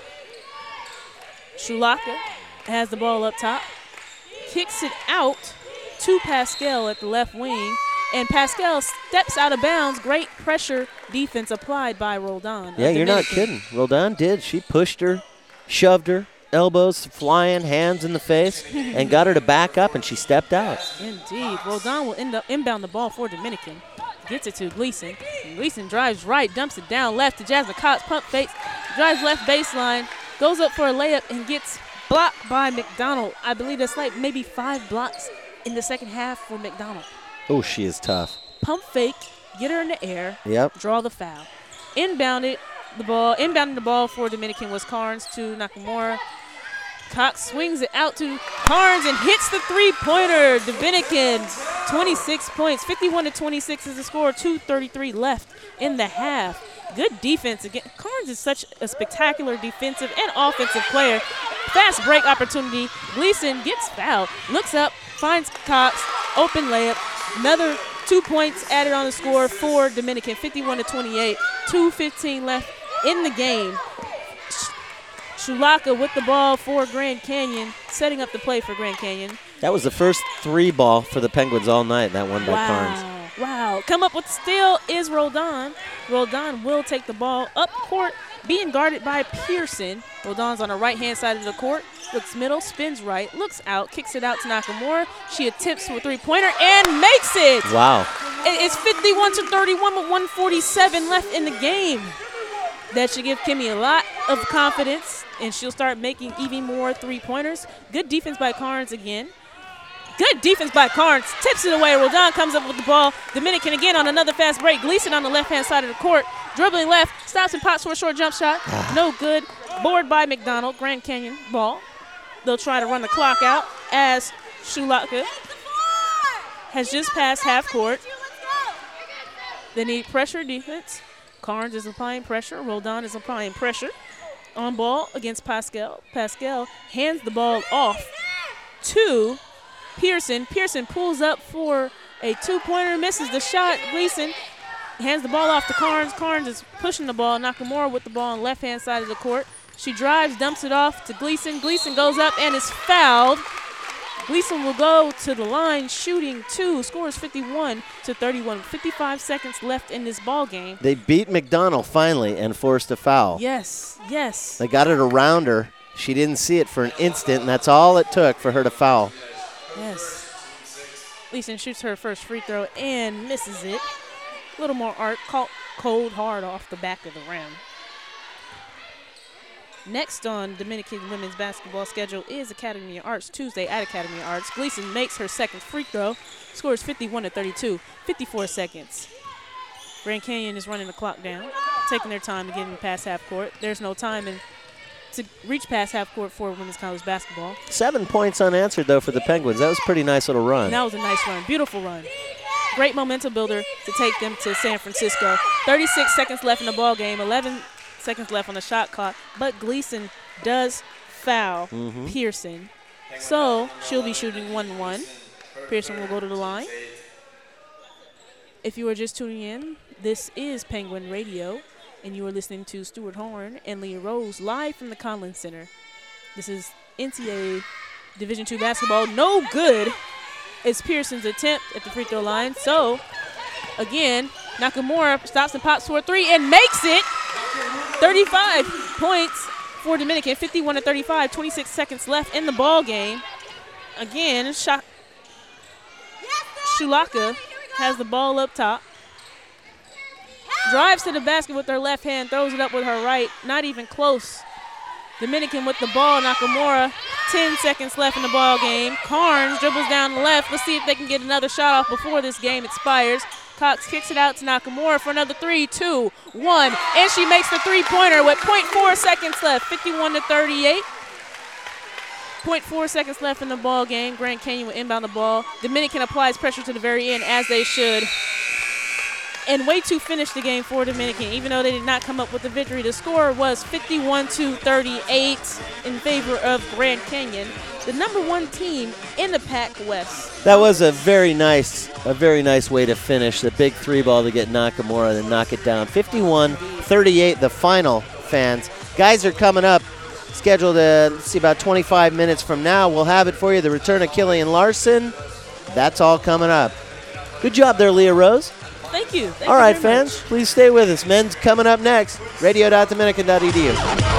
Shulaka has the ball up top. Kicks it out to Pascal at the left wing. And Pascal steps out of bounds. Great pressure defense applied by Roldan. Yeah, you're not kidding. Roldan did. She pushed her, shoved her, elbows flying, hands in the face, and got her to back up, and she stepped out. Indeed. Roldan will end up inbound the ball for Dominican. Gets it to Gleason. Gleason drives right, dumps it down left to Jasmine Cox. Pump fakes, drives left baseline, goes up for a layup, and gets blocked by McDonald. I believe that's like maybe five blocks in the second half for McDonald. Oh, she is tough. Pump fake, get her in the air, yep. Draw the foul. Inbounded the ball, inbounding the ball for Dominican was Carnes to Nakamura. Cox swings it out to Carnes and hits the three-pointer. Dominican, twenty-six points, fifty-one to twenty-six is the score, two thirty-three left in the half. Good defense again. Carnes is such a spectacular defensive and offensive player. Fast break opportunity. Gleason gets fouled, looks up, finds Cox, open layup. Another two points added on the score for Dominican, fifty-one to twenty-eight, two fifteen left in the game. Shulaka with the ball for Grand Canyon, setting up the play for Grand Canyon. That was the first three ball for the Penguins all night, that one by wow. Carnes. Wow. foul. Come up with the steal is Roldan. Roldan will take the ball up court, being guarded by Pearson. Roldan's on the right-hand side of the court. Looks middle, spins right, looks out, kicks it out to Nakamura. She attempts for a three-pointer and makes it. Wow. It's fifty-one to thirty-one with one forty-seven left in the game. That should give Kimmy a lot of confidence, and she'll start making even more three-pointers. Good defense by Carnes again. Good defense by Carnes. Tips it away. Roldan comes up with the ball. Dominican again on another fast break. Gleason on the left-hand side of the court. Dribbling left. Stops and pops for a short jump shot. No good. Board by McDonald. Grand Canyon ball. They'll try to run the clock out as Shulaka has just passed half court. They need pressure defense. Carnes is applying pressure. Roldan is applying pressure. On ball against Pascal. Pascal hands the ball off to Pearson. Pearson pulls up for a two-pointer, misses the shot. Gleason hands the ball off to Carnes. Carnes is pushing the ball. Nakamura with the ball on the left-hand side of the court. She drives, dumps it off to Gleason. Gleason goes up and is fouled. Gleason will go to the line shooting two. Scores fifty-one to thirty-one. fifty-five seconds left in this ball game. They beat McDonald finally and forced a foul. Yes, yes. They got it around her. She didn't see it for an instant, and that's all it took for her to foul. Yes. Gleason shoots her first free throw and misses it. A little more art, cold hard off the back of the rim. Next on Dominican women's basketball schedule is Academy of Arts Tuesday at Academy of Arts. Gleason makes her second free throw, scores fifty-one to thirty-two, fifty-four seconds. Grand Canyon is running the clock down, taking their time to get in past half court. There's no time in, to reach past half court for women's college basketball. Seven points unanswered, though, for the Penguins. That was a pretty nice little run. And that was a nice run, beautiful run. Great momentum builder to take them to San Francisco. thirty-six seconds left in the ball game, eleven seconds left on the shot clock, but Gleason does foul mm-hmm. Pearson. So she'll be shooting one one. Pearson will go to the line. If you are just tuning in, this is Penguin Radio, and you are listening to Stuart Horn and Leah Rose live from the Conlin Center. This is N C double A Division two basketball. No good is Pearson's attempt at the free throw line. So, again, Nakamura stops and pops for a three and makes it. thirty-five points for Dominican, fifty-one to thirty-five, twenty-six seconds left in the ball game. Again, shot. Shulaka has the ball up top. Drives to the basket with her left hand, throws it up with her right. Not even close. Dominican with the ball. Nakamura, ten seconds left in the ball game. Carnes dribbles down the left. Let's see if they can get another shot off before this game expires. Cox kicks it out to Nakamura for another three, two, one, and she makes the three-pointer with point four seconds left, fifty-one to thirty-eight. point four seconds left in the ball game. Grand Canyon will inbound the ball. Dominican applies pressure to the very end, as they should. And way to finish the game for Dominican, even though they did not come up with the victory. The score was fifty-one to thirty-eight in favor of Grand Canyon, the number one team in the Pac West. That was a very nice, a very nice way to finish the big three ball to get Nakamura and knock it down. fifty-one thirty-eight, the final, fans. Guys are coming up. Scheduled, uh, let's see, about twenty-five minutes from now. We'll have it for you. The return of Killian Larson. That's all coming up. Good job there, Leah Rose. Thank you. Thank all you right, very fans, much. please stay with us. Men's coming up next. radio dot dominican dot e d u.